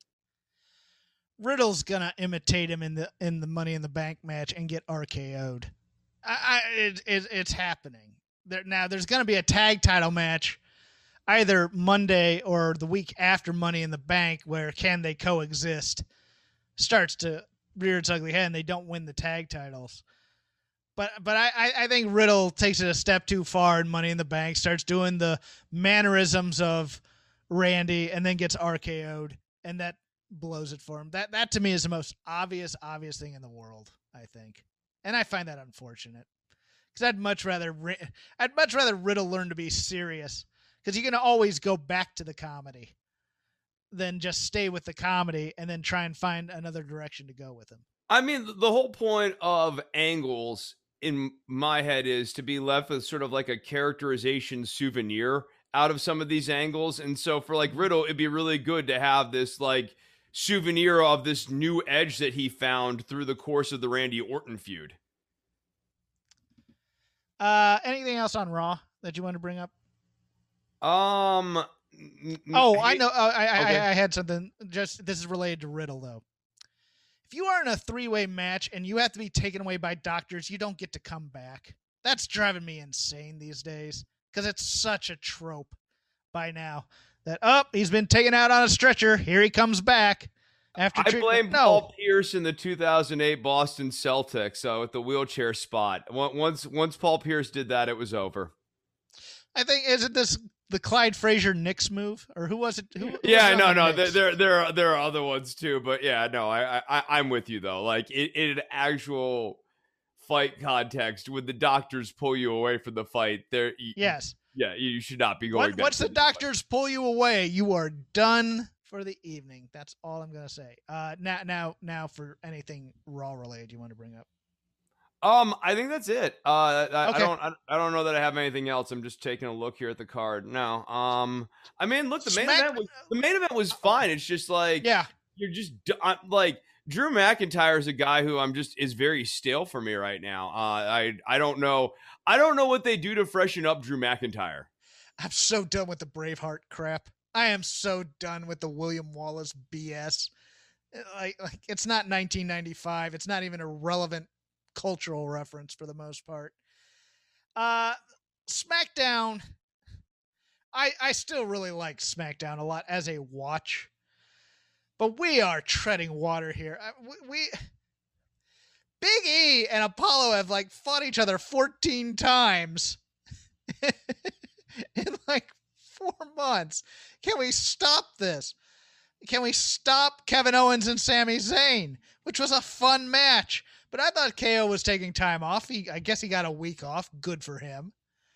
Riddle's gonna imitate him in the Money in the Bank match and get RKO'd. It's happening. There's gonna be a tag title match either Monday or the week after Money in the Bank, where can they coexist starts to rear its ugly head and they don't win the tag titles. But I think Riddle takes it a step too far in Money in the Bank, starts doing the mannerisms of Randy, and then gets RKO'd, and that blows it for him. That to me is the most obvious thing in the world, I think, and I find that unfortunate because I'd much rather Riddle learn to be serious, because you can always go back to the comedy than just stay with the comedy and then try and find another direction to go with him. I mean, the whole point of angles in my head is to be left with sort of like a characterization souvenir out of some of these angles. And so for like Riddle, it'd be really good to have this like souvenir of this new edge that he found through the course of the Randy Orton feud. Anything else on Raw that you want to bring up? I know. I had something. Just this is related to Riddle though. If you are in a 3-way match and you have to be taken away by doctors, you don't get to come back. That's driving me insane these days, because it's such a trope by now that, he's been taken out on a stretcher. Here he comes back. I blame Paul Pierce in the 2008 Boston Celtics with the wheelchair spot. Once Paul Pierce did that, it was over. I think, isn't this the Clyde Frazier Knicks move, or who was it? There are other ones too, but yeah, no, I'm with you though. Like in actual fight context, when the doctors pull you away from the fight, yes, yeah, you should not be going. Once the doctors pull you away, you are done for the evening. That's all I'm gonna say. Now for anything Raw related you want to bring up. I think that's it. I Okay. don't know that I have anything else. I'm just taking a look here at the card. No. I mean, look, the main event was fine. It's just like, Yeah. you're just like Drew McIntyre is a guy who is very stale for me right now. I don't know what they do to freshen up Drew McIntyre. I'm so done with the Braveheart crap. I am so done with the William Wallace BS. Like it's not 1995. It's not even a relevant cultural reference for the most part. SmackDown. I still really like SmackDown a lot as a watch, but we are treading water here. We Big E and Apollo have like fought each other 14 times in like 4 months. Can we stop this? Can we stop Kevin Owens and Sami Zayn, which was a fun match? But I thought KO was taking time off. I guess he got a week off. Good for him.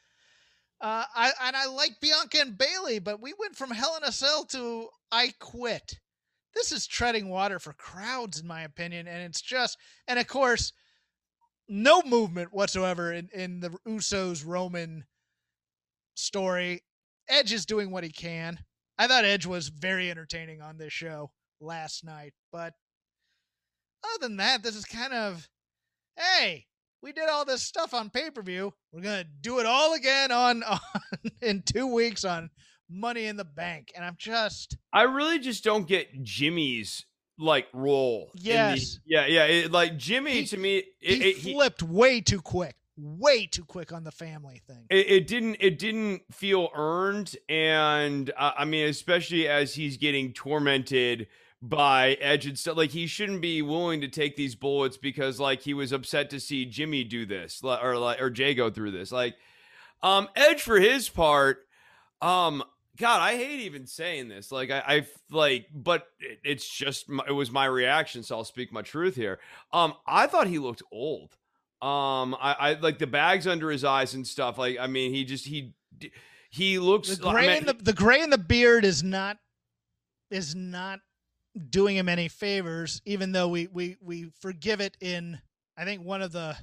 I like Bianca and Bayley, but we went from Hell in a Cell to I Quit. This is treading water for crowds, in my opinion, and it's just, and of course, no movement whatsoever in the Usos Roman story. Edge is doing what he can. I thought Edge was very entertaining on this show last night, but other than that, this is kind of, hey, we did all this stuff on pay-per-view. We're going to do it all again on in 2 weeks on Money in the Bank. And I really just don't get Jimmy's like role. Yes. Like Jimmy to me, he flipped way too quick on the family thing. It didn't feel earned. And I mean, especially as he's getting tormented by Edge and stuff, like he shouldn't be willing to take these bullets because like he was upset to see Jimmy do this or Jay go through this. Like, Edge for his part, God, I hate even saying this. Like I but it's just, it was my reaction. So I'll speak my truth here. I thought he looked old. I like the bags under his eyes and stuff. Like, I mean, he looks, the gray in the beard is not doing him any favors, even though we forgive it in, I think one of the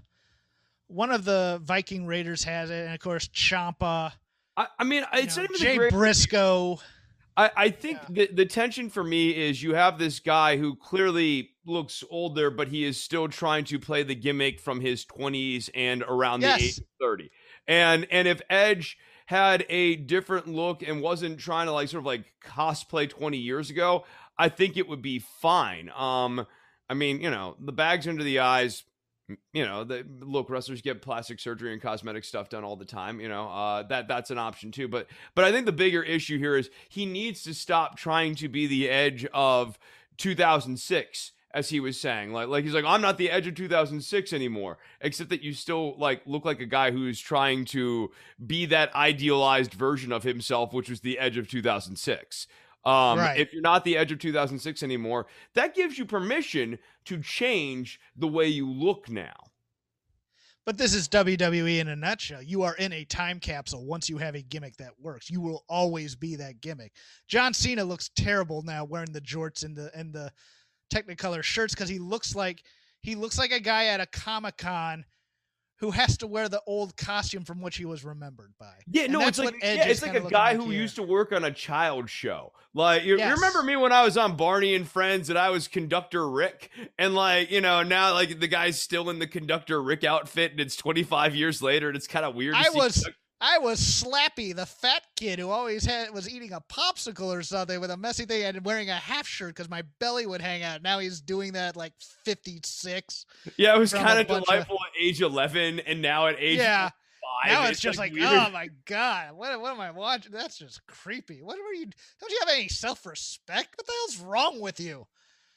Viking Raiders has it, and of course Ciampa. I mean, it's not even Jay Briscoe. I think the tension for me is you have this guy who clearly looks older, but he is still trying to play the gimmick from his 20s and around the age of 30. And if Edge had a different look and wasn't trying to like sort of like cosplay 20 years ago, I think it would be fine. I mean, the bags under the eyes, look, wrestlers get plastic surgery and cosmetic stuff done all the time. That's an option too. But I think the bigger issue here is he needs to stop trying to be the Edge of 2006, as he was saying. Like he's like, I'm not the Edge of 2006 anymore, except that you still like look like a guy who's trying to be that idealized version of himself, which was the Edge of 2006. Right. If you're not the Edge of 2006 anymore, that gives you permission to change the way you look now. But this is WWE in a nutshell. You are in a time capsule once you have a gimmick that works. You will always be that gimmick. John Cena looks terrible now wearing the jorts and the Technicolor shirts because he looks like a guy at a Comic-Con who has to wear the old costume from which he was remembered by. Yeah, no, it's like a guy who used to work on a child show. Like, you remember me when I was on Barney and Friends and I was Conductor Rick? And like, now like the guy's still in the Conductor Rick outfit and it's 25 years later and it's kind of weird to see. I was Slappy, the fat kid who always was eating a popsicle or something with a messy thing and wearing a half shirt because my belly would hang out. Now he's doing that at like 56. Yeah, it was kind of delightful at age 11, and now at age 5. Now it's just like oh my God, what am I watching? That's just creepy. What were you? Don't you have any self-respect? What the hell's wrong with you?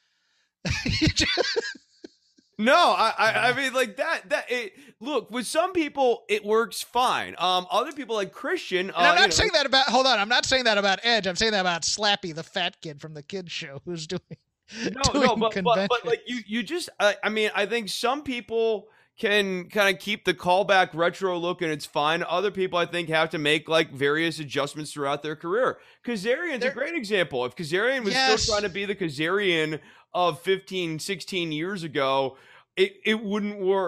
No, I mean like look, with some people it works fine. Other people like Christian. I'm not saying that about. Hold on, I'm not saying that about Edge. I'm saying that about Slappy, the fat kid from the kids show, who's doing. But like you just. I mean, I think some people can kind of keep the callback retro look and it's fine. Other people, I think, have to make like various adjustments throughout their career. Kazarian's a great example. If Kazarian was still trying to be the Kazarian of 15, 16 years ago, it wouldn't work.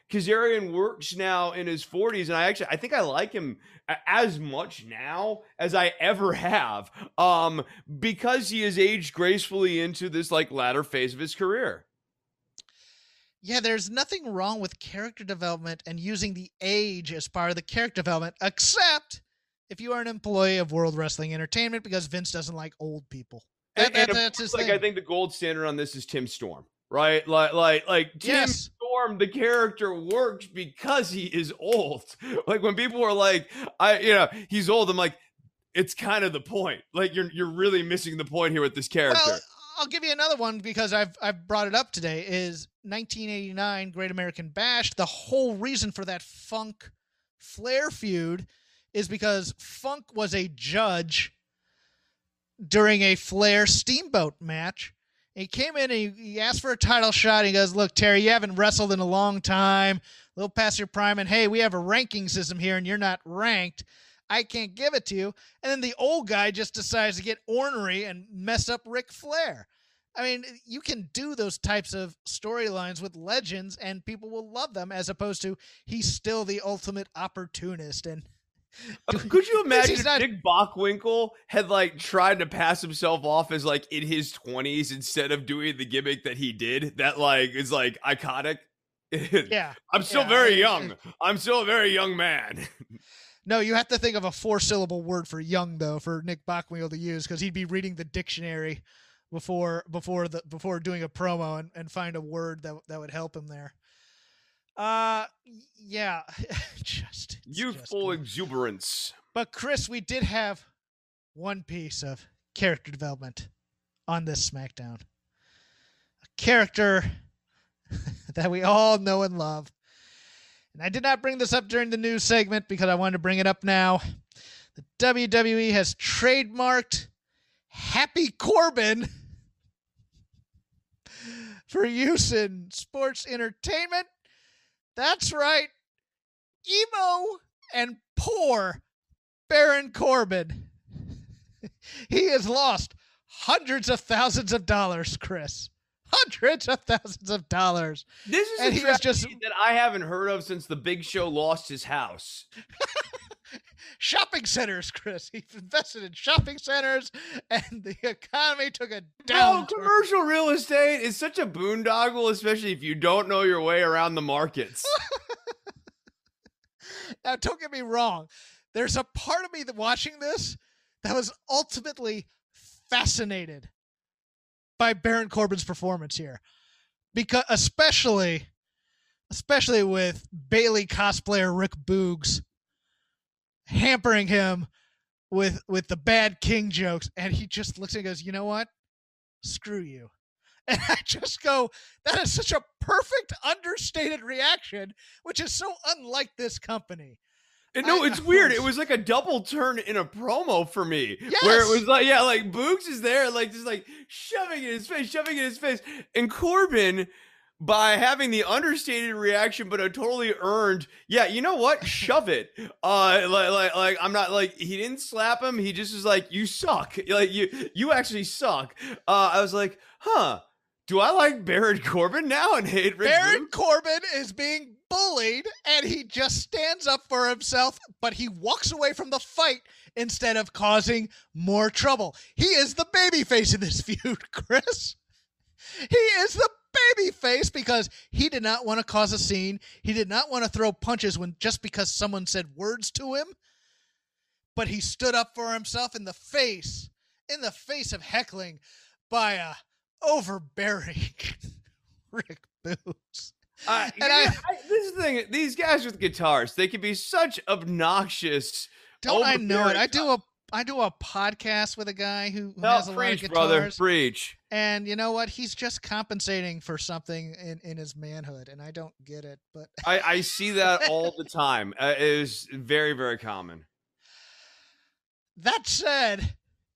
Kazarian works now in his 40s, and I think I like him as much now as I ever have, because he has aged gracefully into this like latter phase of his career. Yeah, there's nothing wrong with character development and using the age as part of the character development, except if you are an employee of World Wrestling Entertainment, because Vince doesn't like old people. That's his thing. I think the gold standard on this is Tim Storm, right? Like Tim Storm, the character works because he is old. Like when people are like, he's old, I'm like, it's kind of the point. Like you're really missing the point here with this character. Well, I'll give you another one because I've brought it up today. Is 1989 Great American Bash. The whole reason for that Funk Flair feud is because Funk was a judge during a Flair Steamboat match. He came in and he asked for a title shot. He goes, "Look, Terry, you haven't wrestled in a long time, a little past your prime, and hey, we have a ranking system here, and you're not ranked. I can't give it to you." And then the old guy just decides to get ornery and mess up Ric Flair. I mean, you can do those types of storylines with legends and people will love them, as opposed to he's still the ultimate opportunist. And could you imagine if Nick Bockwinkel had like tried to pass himself off as like in his 20s instead of doing the gimmick that he did that like is like iconic? Yeah. I'm still very young. I'm still a very young man. No, you have to think of a 4-syllable word for young, though, for Nick Bockwinkel to use, because he'd be reading the dictionary before doing a promo and find a word that would help him there. Yeah, just youthful exuberance. But Chris, we did have one piece of character development on this SmackDown. A character that we all know and love. And I did not bring this up during the news segment because I wanted to bring it up now. The WWE has trademarked Happy Corbin for use in sports entertainment. That's right. Emo and poor Baron Corbin. He has lost hundreds of thousands of dollars, Chris. Hundreds of thousands of dollars. This is a tragedy that I haven't heard of since the Big Show lost his house. Shopping centers, Chris. He invested in shopping centers, and the economy took a downturn. Commercial real estate is such a boondoggle, especially if you don't know your way around the markets. Now, don't get me wrong. There's a part of me that watching this that was ultimately fascinated by Baron Corbin's performance here, because especially with Bayley cosplayer Rick Boogs hampering him with the bad King jokes, and he just looks and goes, "You know what? Screw you." And I just go, that is such a perfect understated reaction, which is so unlike this company. And no, it's weird. It was like a double turn in a promo for me. Yes. Where it was like, yeah, like Boogs is there, like just like shoving in his face. And Corbin, by having the understated reaction, but a totally earned, yeah, you know what? Shove it. Like I'm not like, he didn't slap him. He just was like, you suck. Like you actually suck. I was like, huh. Do I like Baron Corbin now and hate Rick Baron Boogs? Corbin is being bullied, and he just stands up for himself, but he walks away from the fight instead of causing more trouble. He is the babyface in this feud, Chris. He is the babyface because he did not want to cause a scene. He did not want to throw punches just because someone said words to him. But he stood up for himself in the face of heckling by a overbearing Rick Boogs. This is the thing. These guys with guitars, they can be such obnoxious. Don't I know it? I do a podcast with a guy who has a lot of guitars. Brother, preach. And you know what? He's just compensating for something in his manhood, and I don't get it. But I see that all the time. It is very, very common. That said,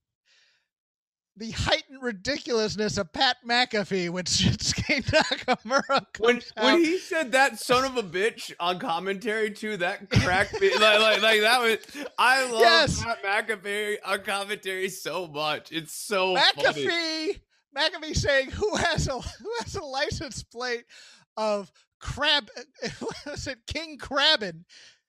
the heightened ridiculousness of Pat McAfee when Shinsuke Nakamura comes out. When he said that son of a bitch on commentary too, that cracked me. like that was. I love Pat McAfee on commentary so much. It's so funny. McAfee saying who has a license plate of was it King Crabbin?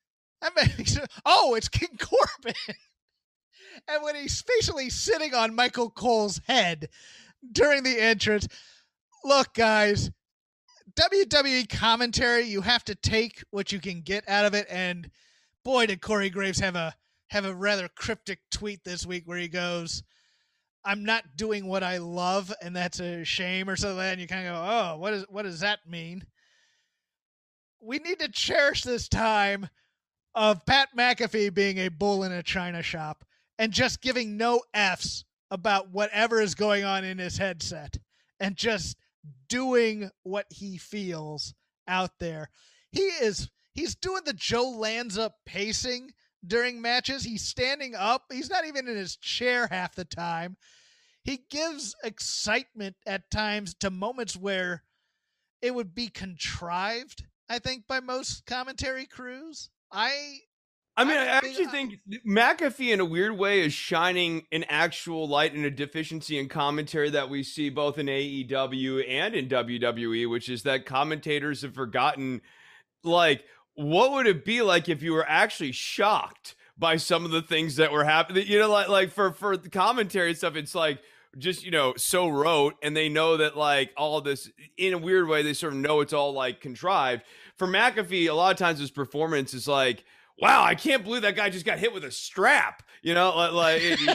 It's King Corbin. And when he's basically sitting on Michael Cole's head during the entrance, look, guys, WWE commentary, you have to take what you can get out of it. And boy, did Corey Graves have a rather cryptic tweet this week where he goes, "I'm not doing what I love, and that's a shame," or something. And you kind of go, "Oh, what does that mean?" We need to cherish this time of Pat McAfee being a bull in a china shop and just giving no F's about whatever is going on in his headset and just doing what he feels out there. He's doing the Joe Lanza pacing during matches. He's standing up. He's not even in his chair half the time. He gives excitement at times to moments where it would be contrived, I think, by most commentary crews. I actually think McAfee in a weird way is shining an actual light and a deficiency in commentary that we see both in AEW and in WWE, which is that commentators have forgotten, like, what would it be like if you were actually shocked by some of the things that were happening? You know, like for the commentary and stuff, it's like just, so rote, and they know that like all of this in a weird way, they sort of know it's all like contrived. For McAfee, a lot of times his performance is like, wow, I can't believe that guy just got hit with a strap. No, and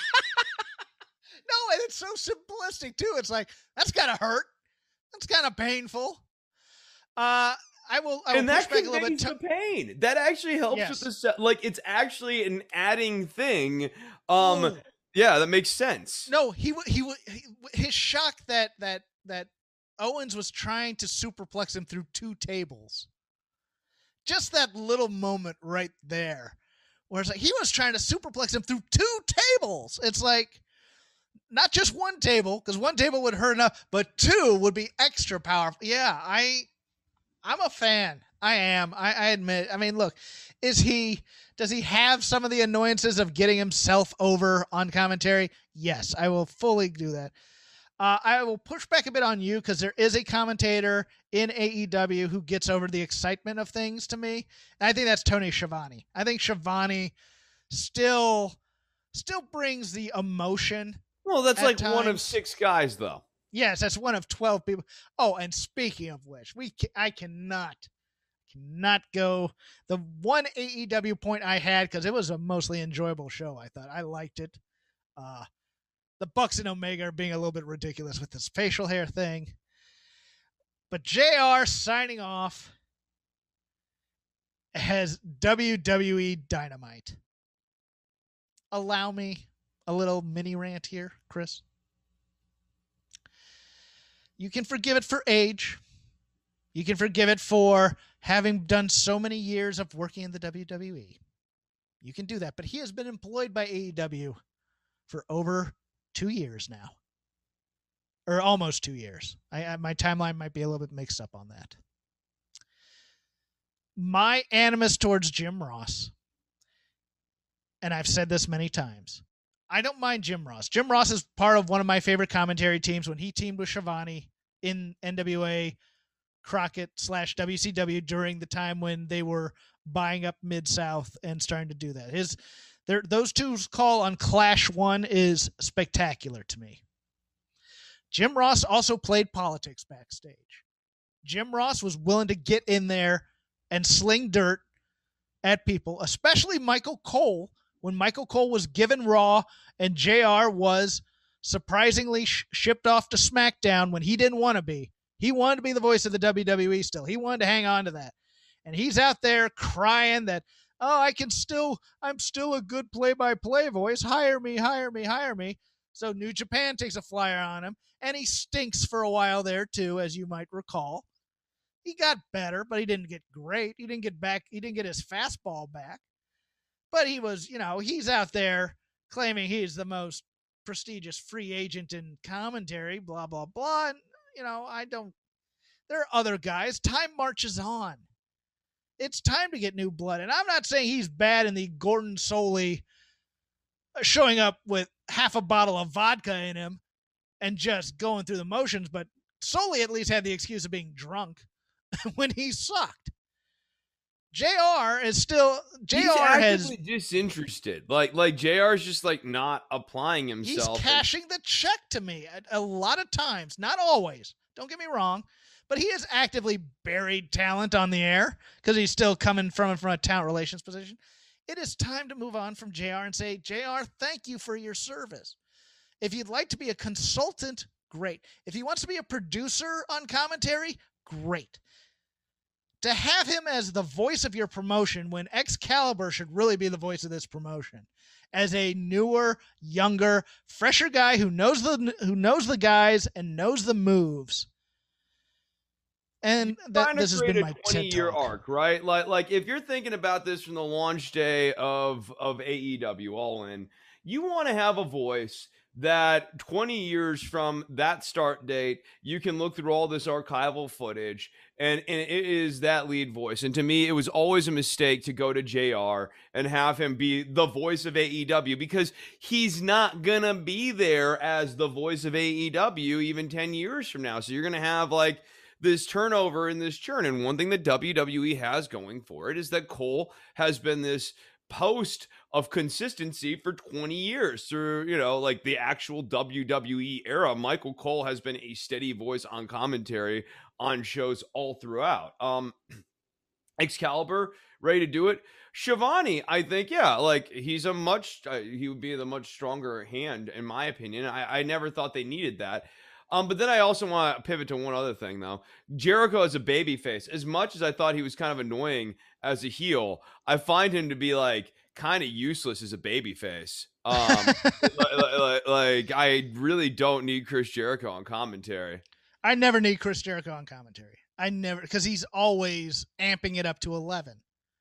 it's so simplistic too. It's like, that's gotta hurt. That's kind of painful. I will and push that back a little bit. The pain that actually helps with this. Like, it's actually an adding thing. Yeah, that makes sense. No, his shock that Owens was trying to superplex him through 2 tables. Just that little moment right there, where it's like he was trying to superplex him through 2 tables. It's like, not just 1 table, because 1 table would hurt enough, but 2 would be extra powerful. Yeah, I'm a fan. I am. I admit. I mean, look, does he have some of the annoyances of getting himself over on commentary? Yes, I will fully do that. I will push back a bit on you because there is a commentator in AEW who gets over the excitement of things to me. And I think that's Tony Schiavone. I think Schiavone still brings the emotion. Well, that's like times. One of 6 guys, though. Yes, that's one of 12 people. Oh, and speaking of which, I cannot go. The one AEW point I had, because it was a mostly enjoyable show, I thought. I liked it. The Bucks and Omega are being a little bit ridiculous with this facial hair thing. But JR signing off as WWE Dynamite. Allow me a little mini rant here, Chris. You can forgive it for age. You can forgive it for having done so many years of working in the WWE. You can do that. But he has been employed by AEW for over 2 years now. Or almost 2 years. My timeline might be a little bit mixed up on that. My animus towards Jim Ross, and I've said this many times, I don't mind Jim Ross. Jim Ross is part of one of my favorite commentary teams when he teamed with Schiavone in NWA Crockett / WCW during the time when they were buying up Mid-South and starting to do that. Those two's call on Clash 1 is spectacular to me. Jim Ross also played politics backstage. Jim Ross was willing to get in there and sling dirt at people, especially Michael Cole, when Michael Cole was given Raw and JR was surprisingly shipped off to SmackDown when he didn't want to be. He wanted to be the voice of the WWE still. He wanted to hang on to that. And he's out there crying that, I'm still a good play-by-play voice. Hire me, hire me, hire me. So New Japan takes a flyer on him, and he stinks for a while there too, as you might recall. He got better, but he didn't get great. He didn't get his fastball back. But he was, he's out there claiming he's the most prestigious free agent in commentary, blah, blah, blah. And, there are other guys. Time marches on. It's time to get new blood. And I'm not saying he's bad in the Gordon Soley showing up with half a bottle of vodka in him and just going through the motions, but Soley at least had the excuse of being drunk. when he sucked. JR is still He's actively disinterested. Like JR is just like not applying himself. He's cashing the check to me a lot of times, not always. Don't get me wrong, but he has actively buried talent on the air because he's still coming from a talent relations position. It is time to move on from JR and say, JR, thank you for your service. If you'd like to be a consultant, great. If he wants to be a producer on commentary, great. To have him as the voice of your promotion when Excalibur should really be the voice of this promotion, as a newer, younger, fresher guy who knows the guys and knows the moves. And this has been my 20-year arc, right? Like if you're thinking about this from the launch day of AEW All In, you want to have a voice that 20 years from that start date, you can look through all this archival footage and it is that lead voice. And to me, it was always a mistake to go to JR and have him be the voice of AEW because he's not going to be there as the voice of AEW even 10 years from now. So you're going to have like this turnover and this churn. And one thing that WWE has going for it is that Cole has been this post of consistency for 20 years through, like the actual WWE era. Michael Cole has been a steady voice on commentary on shows all throughout. Excalibur, ready to do it. Shivani, I think, like he's he would be the much stronger hand in my opinion. I never thought they needed that. But then I also want to pivot to one other thing, though. Jericho as a babyface, as much as I thought he was kind of annoying as a heel, I find him to be like kind of useless as a babyface. Like I really don't need Chris Jericho on commentary. I never need Chris Jericho on commentary. Because he's always amping it up to 11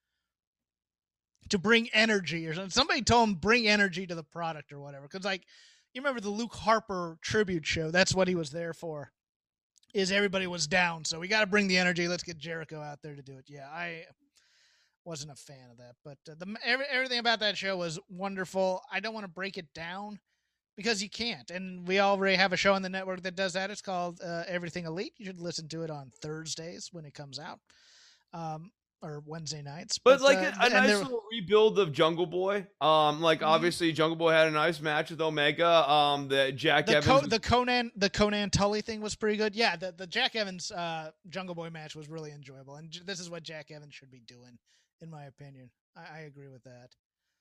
to bring energy or something. Somebody told him bring energy to the product or whatever. Because like, you remember the Luke Harper tribute show? That's what he was there for. Is everybody was down, so we got to bring the energy. Let's get Jericho out there to do it. Yeah, I wasn't a fan of that, but everything about that show was wonderful. I don't want to break it down because you can't, and we already have a show on the network that does that. It's called Everything Elite. You should listen to it on Thursdays when it comes out. Or Wednesday nights, but like a nice little rebuild of Jungle Boy. Obviously Jungle Boy had a nice match with Omega. The Conan Tully thing was pretty good. Yeah, the Jack Evans Jungle Boy match was really enjoyable, and this is what Jack Evans should be doing, in my opinion. I agree with that.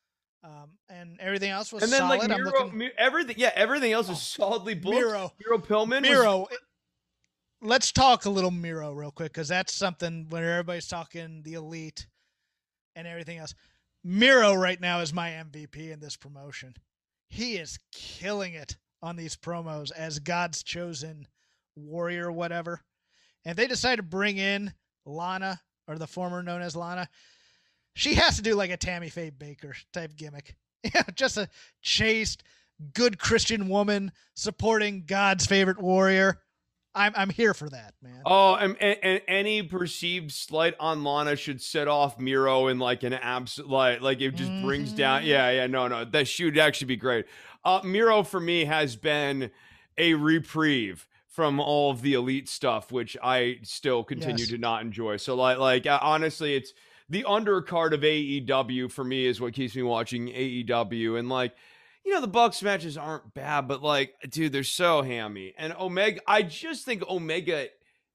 And everything else was solid. And then everything else is solidly booked. Miro Pillman. Let's talk a little Miro real quick, because that's something when everybody's talking the Elite and everything else. Miro right now is my MVP in this promotion. He is killing it on these promos as God's chosen warrior or whatever. And if they decide to bring in Lana, or the former known as Lana, she has to do like a Tammy Faye Baker type gimmick. Just a chaste, good Christian woman supporting God's favorite warrior. I'm here for that, man. Oh, and any perceived slight on Lana should set off Miro in like an absolute like it just brings down. No, that should actually be great. Miro for me has been a reprieve from all of the Elite stuff, which I still continue to not enjoy. So honestly, it's the undercard of AEW for me is what keeps me watching AEW, and like. The Bucks matches aren't bad, but like, dude, they're so hammy. And Omega, I just think Omega,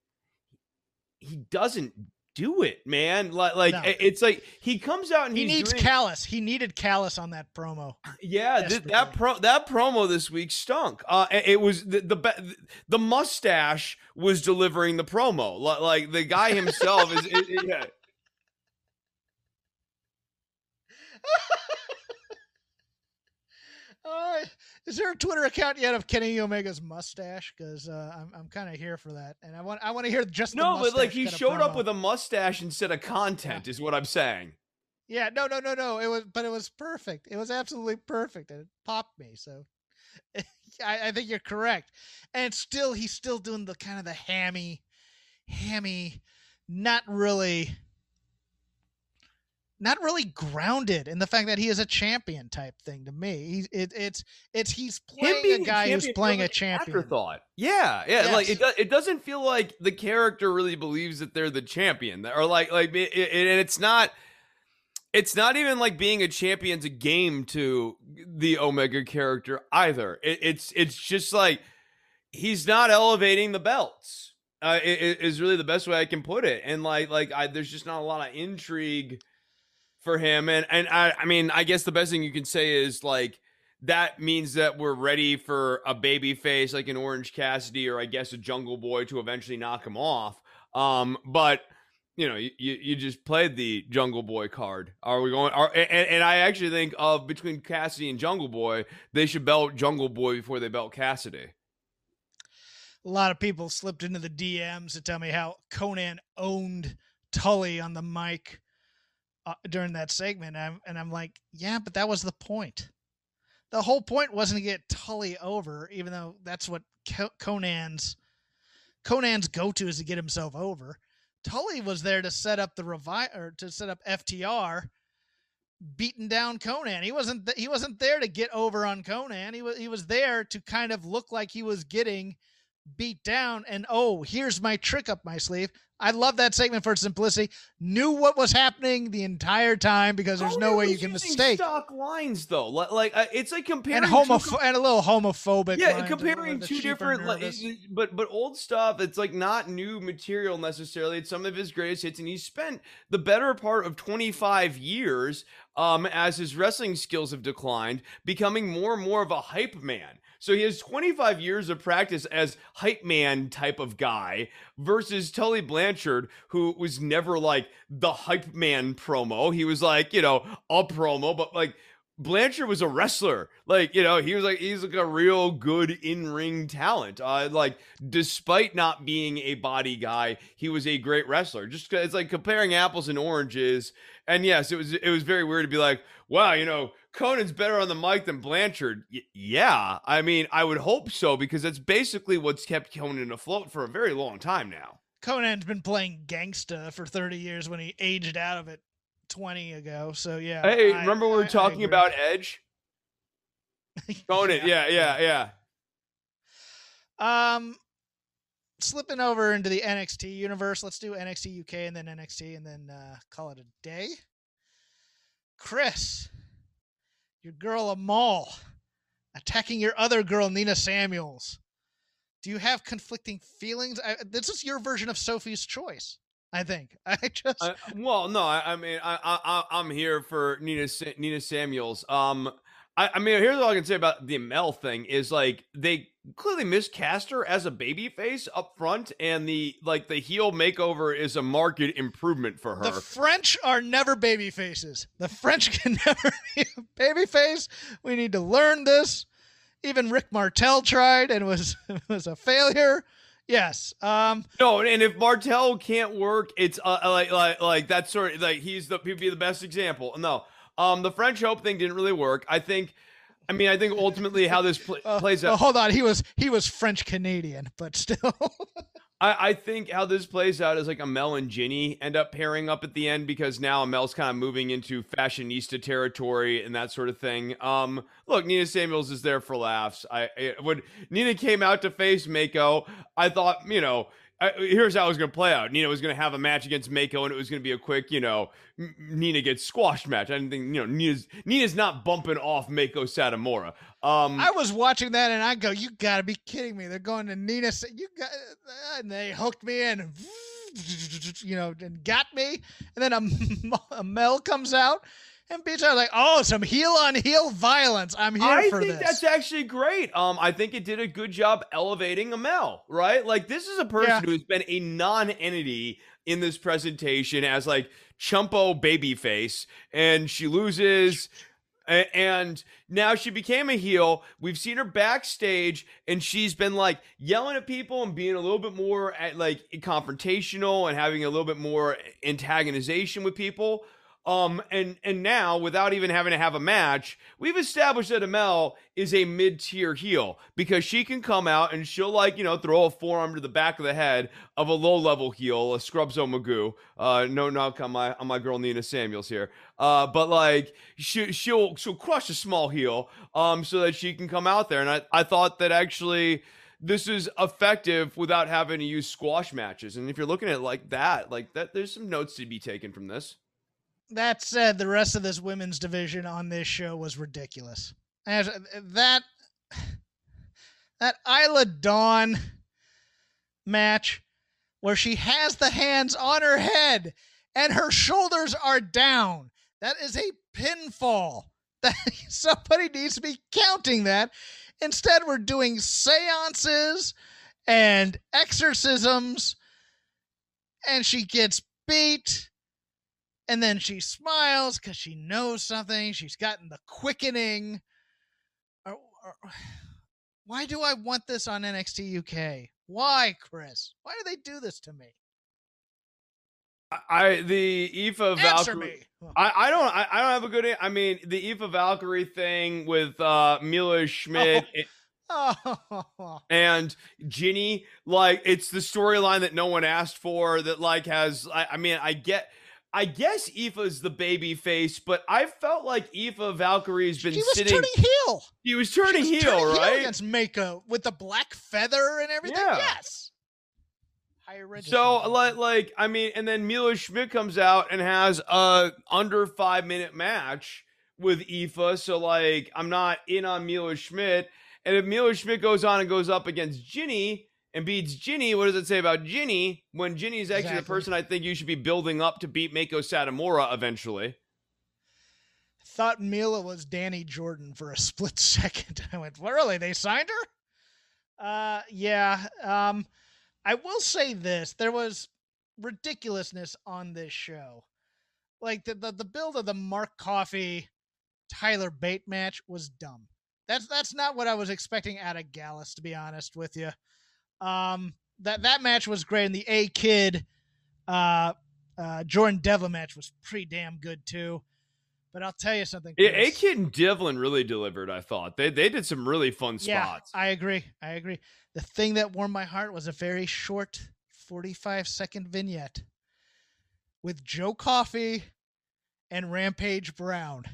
he doesn't do it, man. No. It's like he comes out and he needs Callis. He needed Callis on that promo. Yeah, that promo this week stunk. It was the mustache was delivering the promo. Like the guy himself is. Yeah. Is there a Twitter account yet of Kenny Omega's mustache? Because I'm kind of here for that, and I want to hear just the mustache. But like he showed up with a mustache instead of content, is what I'm saying. Yeah, no. It was perfect. It was absolutely perfect, and it popped me. So I think you're correct. And he's still doing the kind of the hammy, not really not really grounded in the fact that he is a champion type thing to me. He's playing a guy who's playing a champion. Afterthought. Yeah. Yes. Like it doesn't feel like the character really believes that they're the champion, or and it's not even like being a champion's a game to the Omega character either. It's just like he's not elevating the belts. It is really the best way I can put it, and there's just not a lot of intrigue for him, and I mean, I guess the best thing you can say is like that means that we're ready for a baby face like an Orange Cassidy, or I guess a Jungle Boy, to eventually knock him off. But you know, you just played the Jungle Boy card. Are we going? And I actually think between Cassidy and Jungle Boy, they should belt Jungle Boy before they belt Cassidy. A lot of people slipped into the DMs to tell me how Conan owned Tully on the mic during that segment. And I'm like, yeah, but that was the point. The whole point wasn't to get Tully over, even though that's what Conan's go-to is to get himself over. Tully was there to set up to set up FTR beating down Conan. He wasn't there to get over on Conan. He was there to kind of look like he was getting beat down, and here's my trick up my sleeve. I love that segment for its simplicity. Knew what was happening the entire time because there's no way you can mistake. Stock lines though, it's like comparing and a little homophobic. Yeah, comparing two different, but old stuff. It's like not new material necessarily. It's some of his greatest hits, and he spent the better part of 25 years, as his wrestling skills have declined, becoming more and more of a hype man. So he has 25 years of practice as hype man type of guy versus Tully Blanchard, who was never like the hype man promo. He was like, a promo, but like Blanchard was a wrestler. Like, he's like a real good in-ring talent. Despite not being a body guy, he was a great wrestler. Just 'cause it's like comparing apples and oranges. And yes, it was very weird to be like, wow, Conan's better on the mic than Blanchard. Yeah, I mean, I would hope so, because that's basically what's kept Conan afloat for a very long time now. Conan's been playing gangsta for 30 years when he aged out of it 20 ago. So yeah. Hey, remember we were talking about Edge? Conan, yeah. Slipping over into the NXT universe. Let's do NXT UK and then NXT and then call it a day. Chris, your girl Amal attacking your other girl Nina Samuels. Do you have conflicting feelings? This is your version of Sophie's Choice, I think. I'm here for Nina Samuels. I mean, here's all I can say about the Amel thing is like they clearly miscast her as a babyface up front, and the heel makeover is a marked improvement for her. The French are never babyfaces. The French can never be a babyface. We need to learn this. Even Rick Martel tried and was a failure. Yes. No, and if Martel can't work, it's like that sort of like he'd be the best example. No. The French Hope thing didn't really work. I think ultimately how this plays out. Hold on, he was French Canadian, but still. I think how this plays out is like Amel and Ginny end up pairing up at the end, because now Amel's kind of moving into fashionista territory and that sort of thing. Look, Nina Samuels is there for laughs. When Nina came out to face Mako, I thought, here's how it was going to play out. Nina was going to have a match against Mako, and it was going to be a quick, Nina gets squashed match. I didn't think, Nina's not bumping off Mako Satomura. I was watching that, and I go, you got to be kidding me. They're going to Nina, and they hooked me in, and got me. And then Amel comes out. And beats out like, some heel-on-heel violence. I'm here for this. I think that's actually great. I think it did a good job elevating Amel, right? Like, this is a person who's been a non-entity in this presentation as, like, chumpo babyface, and she loses, and now she became a heel. We've seen her backstage, and she's been, like, yelling at people and being a little bit more, confrontational and having a little bit more antagonization with people. And now, without even having to have a match, we've established that Amel is a mid-tier heel because she can come out and she'll throw a forearm to the back of the head of a low-level heel, a Scrubzo Magoo. No knock on my girl Nina Samuels here. But like she'll crush a small heel, so that she can come out there. And I thought that actually this is effective without having to use squash matches. And if you're looking at it like that, there's some notes to be taken from this. That said, the rest of this women's division on this show was ridiculous. That Isla Dawn match where she has the hands on her head and her shoulders are down. That is a pinfall. Somebody needs to be counting that. Instead, we're doing seances and exorcisms, and she gets beat. And then she smiles because she knows something. She's gotten the quickening. Why do I want this on NXT UK? Why, Chris? Why do they do this to me? The Aoife Valkyrie. I don't have a good. I mean, the Aoife Valkyrie thing with Mila Schmidt. And Ginny, it's the storyline that no one asked for. That has. I guess Aoife's the baby face, but I felt like Aoife Valkyrie's been sitting. Turning heel. He was turning heel, right? Against Mako with the black feather and everything. Yeah. Yes. Higher register. So, and then Mila Schmidt comes out and has a under 5-minute match with Aoife. So, I'm not in on Mila Schmidt. And if Mila Schmidt goes on and goes up against Ginny and beats Ginny, what does it say about Ginny when Ginny's actually the person I think you should be building up to beat Mako Satomura eventually? Thought Mila was Danny Jordan for a split second. I went, really? They signed her? Yeah. I will say this. There was ridiculousness on this show. The build of the Mark Coffey Tyler Bate match was dumb. That's not what I was expecting out of Gallus, to be honest with you. That match was great, and the A-Kid Jordan Devlin match was pretty damn good too. But I'll tell you something. Yeah, A-Kid and Devlin really delivered, I thought. They did some really fun spots. Yeah, I agree. The thing that warmed my heart was a very short 45-second vignette with Joe Coffey and Rampage Brown.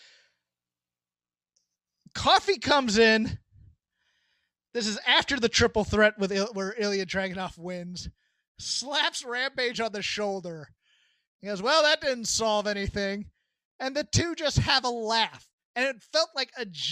Coffey comes in. This is after the triple threat where Ilya Dragunov wins. Slaps Rampage on the shoulder. He goes, well, that didn't solve anything. And the two just have a laugh. And it felt like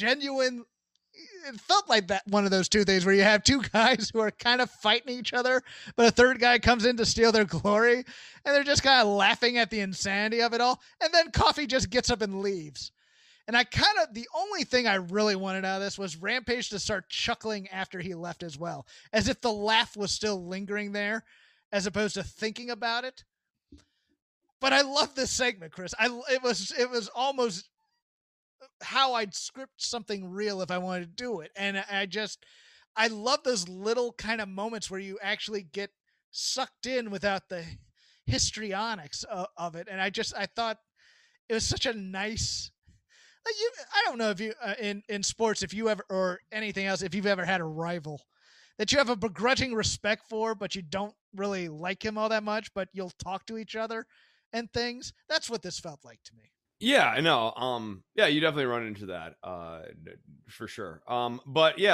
it felt like that one of those two things where you have two guys who are kind of fighting each other, but a third guy comes in to steal their glory. And they're just kind of laughing at the insanity of it all. And then Coffey just gets up and leaves. And the only thing I really wanted out of this was Rampage to start chuckling after he left as well, as if the laugh was still lingering there, as opposed to thinking about it. But I love this segment, Chris. It was almost how I'd script something real if I wanted to do it. And I love those little kind of moments where you actually get sucked in without the histrionics of it. And I thought it was such a nice. I don't know if you in sports, if you ever, or anything else, if you've ever had a rival that you have a begrudging respect for, but you don't really like him all that much, but you'll talk to each other and things. That's what this felt like to me. Yeah, I know. Yeah, you definitely run into that, for sure. But yeah,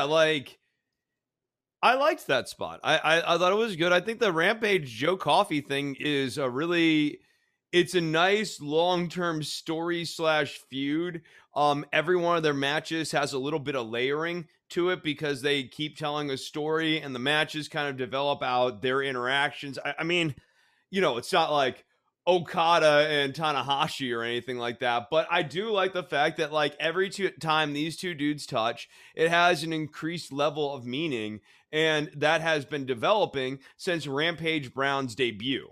I liked that spot. I thought it was good. I think the Rampage Joe Coffey thing is it's a nice long-term story / feud. Every one of their matches has a little bit of layering to it because they keep telling a story and the matches kind of develop out their interactions. I mean, it's not like Okada and Tanahashi or anything like that, but I do like the fact that every time these two dudes touch, it has an increased level of meaning, and that has been developing since Rampage Brown's debut.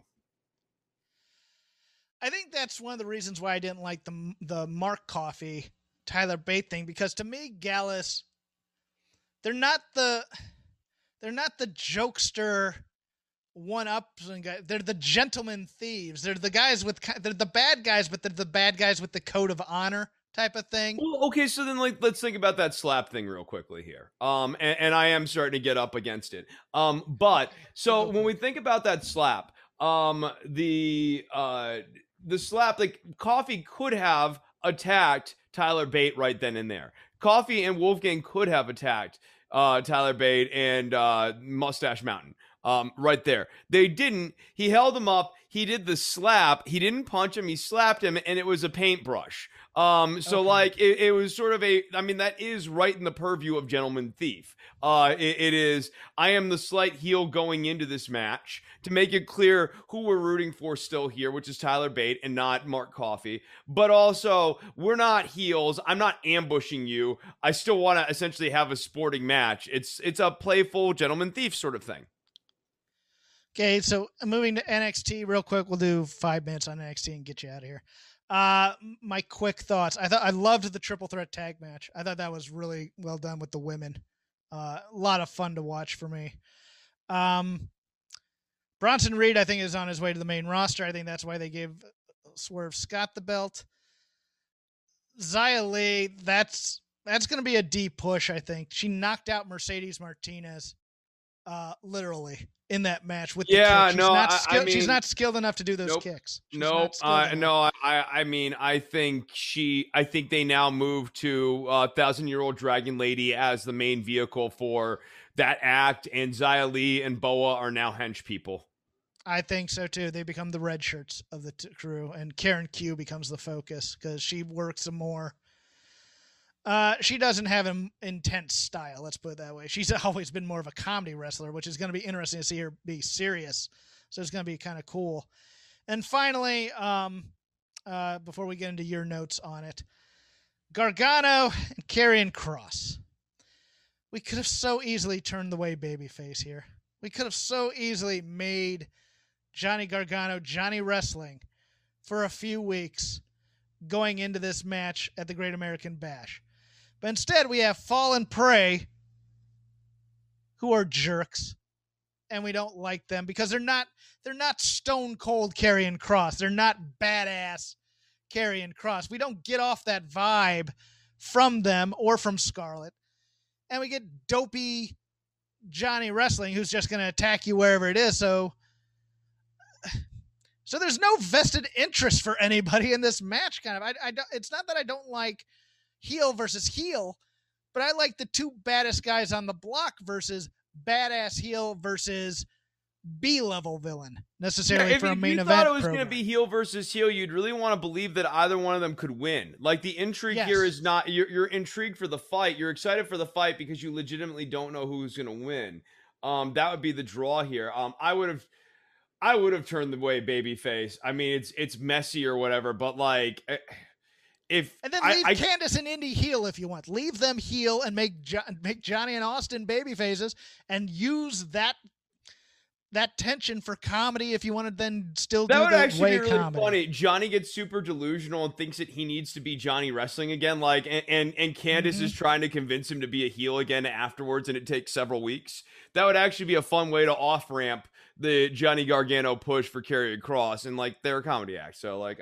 I think that's one of the reasons why I didn't like the Mark Coffey Tyler Bate thing, because to me, Gallus, they're not the jokester one-ups and guys. They're the gentleman thieves. They're the guys they're the bad guys, but they're the bad guys with the code of honor type of thing. Well, okay, so then let's think about that slap thing real quickly here. And I am starting to get up against it. But so when we think about that slap, the slap, like Coffee could have attacked Tyler Bate right then and there. Coffee and Wolfgang could have attacked Tyler Bate and Mustache Mountain right there. They didn't. He held him up. He did the slap. He didn't punch him. He slapped him, and it was a paintbrush. Like it was sort of that is right in the purview of Gentleman Thief. It is. I am the slight heel going into this match to make it clear who we're rooting for still here, which is Tyler Bate and not Mark Coffey. But also, we're not heels. I'm not ambushing you. I still want to essentially have a sporting match. It's a playful Gentleman Thief sort of thing. Okay, so moving to NXT real quick. We'll do 5 minutes on NXT and get you out of here. My quick thoughts. I loved the triple threat tag match. I thought that was really well done with the women. A lot of fun to watch for me. Bronson Reed, I think, is on his way to the main roster. I think that's why they gave Swerve Scott the belt. Xia Li, that's going to be a deep push, I think. She knocked out Mercedes Martinez, liter's in that match with the kick. She's not skilled enough to do those kicks. I think they now move to 1,000-Year-Old Dragon Lady as the main vehicle for that act, and Xia Li and Boa are now hench people. I think so too. They become the red shirts of the crew, and Karen Q becomes the focus because she works some more. She doesn't have an intense style, let's put it that way. She's always been more of a comedy wrestler, which is going to be interesting to see her be serious. So it's going to be kind of cool. And finally, before we get into your notes on it, Gargano and Karrion Kross. We could have so easily turned the way babyface here. We could have so easily made Johnny Gargano Johnny Wrestling for a few weeks going into this match at the Great American Bash. But instead, we have Fallen Prey, who are jerks, and we don't like them because they're not stone cold Karrion Kross. They're not badass Karrion Kross. We don't get off that vibe from them or from Scarlett, and we get dopey Johnny Wrestling, who's just going to attack you wherever it is. So there's no vested interest for anybody in this match. It's not that I don't like heel versus heel, but I like the two baddest guys on the block versus badass heel versus B-level villain necessarily for a main event. If you thought it was going to be heel versus heel, you'd really want to believe that either one of them could win. Like the intrigue here is not, you're intrigued for the fight. You're excited for the fight because you legitimately don't know who's going to win. That would be the draw here. I would have turned the way babyface. I mean, it's messy or whatever, but like, leave Candice and Indy heel if you want. Leave them heel and make Johnny and Austin baby faces and use that tension for comedy if you want to then still do that. That would actually be really funny. Johnny gets super delusional and thinks that he needs to be Johnny Wrestling again, like, and Candice is trying to convince him to be a heel again afterwards, and it takes several weeks. That would actually be a fun way to off-ramp the Johnny Gargano push for Karrion Kross, and like they're a comedy act, so like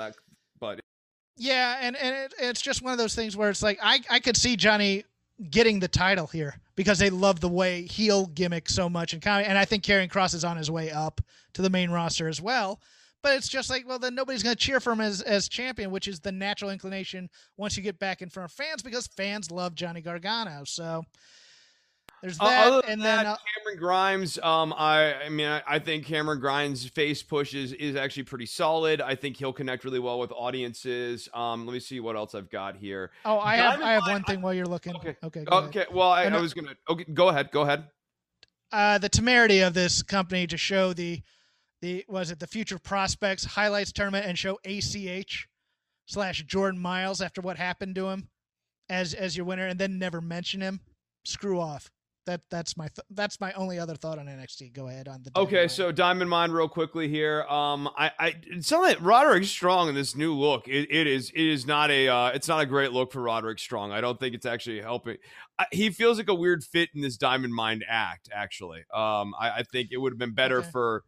yeah, and it's just one of those things where it's like I could see Johnny getting the title here because they love the way heel gimmick so much in comedy, and I think Karrion Kross is on his way up to the main roster as well. But it's just like, well, then nobody's going to cheer for him as champion, which is the natural inclination once you get back in front of fans because fans love Johnny Gargano. So there's that, and then Cameron Grimes. I think Cameron Grimes' face push is actually pretty solid. I think he'll connect really well with audiences. Let me see what else I've got here. Oh, I have one thing while you're looking. Okay. Well, I was gonna. Okay, go ahead. The temerity of this company to show the Future Prospects highlights tournament and show ACH/Jordan Miles after what happened to him as your winner, and then never mention him. Screw off. that's my only other thought on NXT. Go ahead on the. Okay, so Diamond Mine real quickly here. It's not like Roderick Strong in this new look. It is not it's not a great look for Roderick Strong. I don't think it's actually helping. He feels like a weird fit in this Diamond Mine act. Actually, I think it would have been better for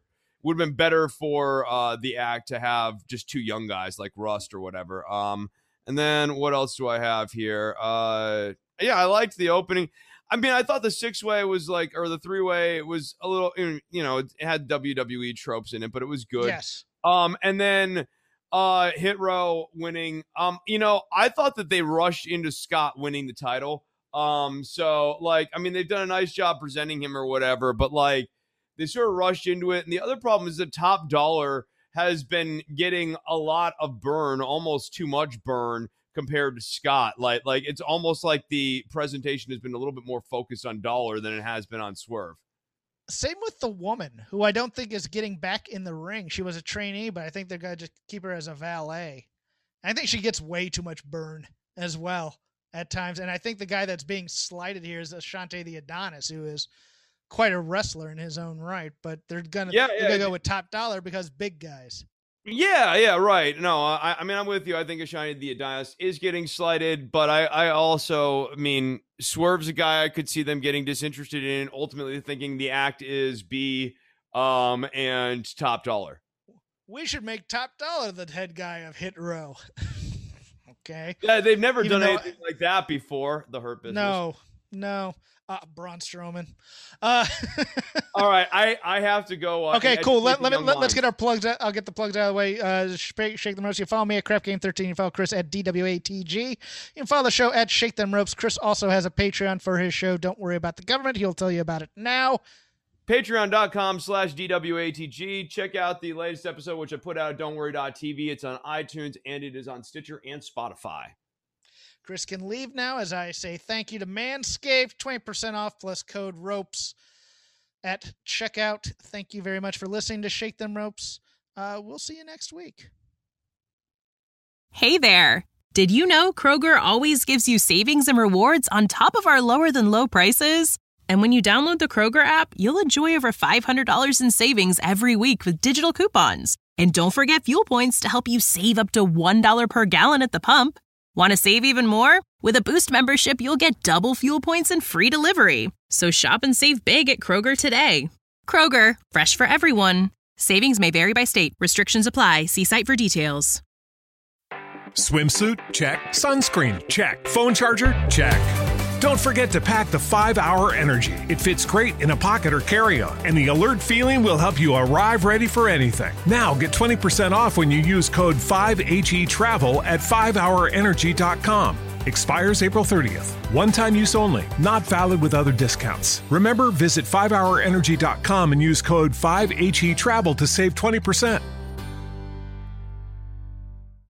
the act to have just two young guys like Rust or whatever. And then what else do I have here? Yeah, I liked the opening. I mean, I thought the 6-way was like, or the 3-way was a little, it had WWE tropes in it, but it was good. Yes. And then Hit Row winning. I thought that they rushed into Scott winning the title. So like, I mean, they've done a nice job presenting him or whatever, but like they sort of rushed into it. And the other problem is that Top Dollar has been getting a lot of burn, almost too much burn, compared to Scott. Like it's almost like the presentation has been a little bit more focused on Dollar than it has been on Swerve. Same with the woman, who I don't think is getting back in the ring. She was a trainee, but I think they're going to just keep her as a valet. I think she gets way too much burn as well at times. And I think the guy that's being slighted here is Ashante the Adonis, who is quite a wrestler in his own right. But they're going to go with Top Dollar because big guys. Yeah, right. No, I mean, I'm with you. I think Ashante the Adonis is getting slighted, but I also, Swerve's a guy I could see them getting disinterested in, ultimately thinking the act is B and Top Dollar. We should make Top Dollar the head guy of Hit Row. Okay. Yeah, they've never done anything like that before, the Hurt Business. No. Braun Strowman. All right, I have to go. Okay, cool. Let's get our plugs out. I'll get the plugs out of the way. Shake Them Ropes. You follow me at CraftGame13. You follow Chris at DWATG. You can follow the show at Shake Them Ropes. Chris also has a Patreon for his show. Don't worry about the government. He'll tell you about it now. Patreon.com/DWATG. Check out the latest episode, which I put out at Don'tWorry.tv. It's on iTunes, and it is on Stitcher and Spotify. Chris can leave now as I say thank you to Manscaped. 20% off plus code ROPES at checkout. Thank you very much for listening to Shake Them Ropes. We'll see you next week. Hey there. Did you know Kroger always gives you savings and rewards on top of our lower than low prices? And when you download the Kroger app, you'll enjoy over $500 in savings every week with digital coupons. And don't forget fuel points to help you save up to $1 per gallon at the pump. Want to save even more? With a Boost membership, you'll get double fuel points and free delivery. So shop and save big at Kroger today. Kroger, fresh for everyone. Savings may vary by state. Restrictions apply. See site for details. Swimsuit? Check. Sunscreen? Check. Phone charger? Check. Don't forget to pack the 5-Hour Energy. It fits great in a pocket or carry-on, and the alert feeling will help you arrive ready for anything. Now get 20% off when you use code 5HETRAVEL at 5hourenergy.com. Expires April 30th. One-time use only. Not valid with other discounts. Remember, visit 5hourenergy.com and use code 5HETRAVEL to save 20%.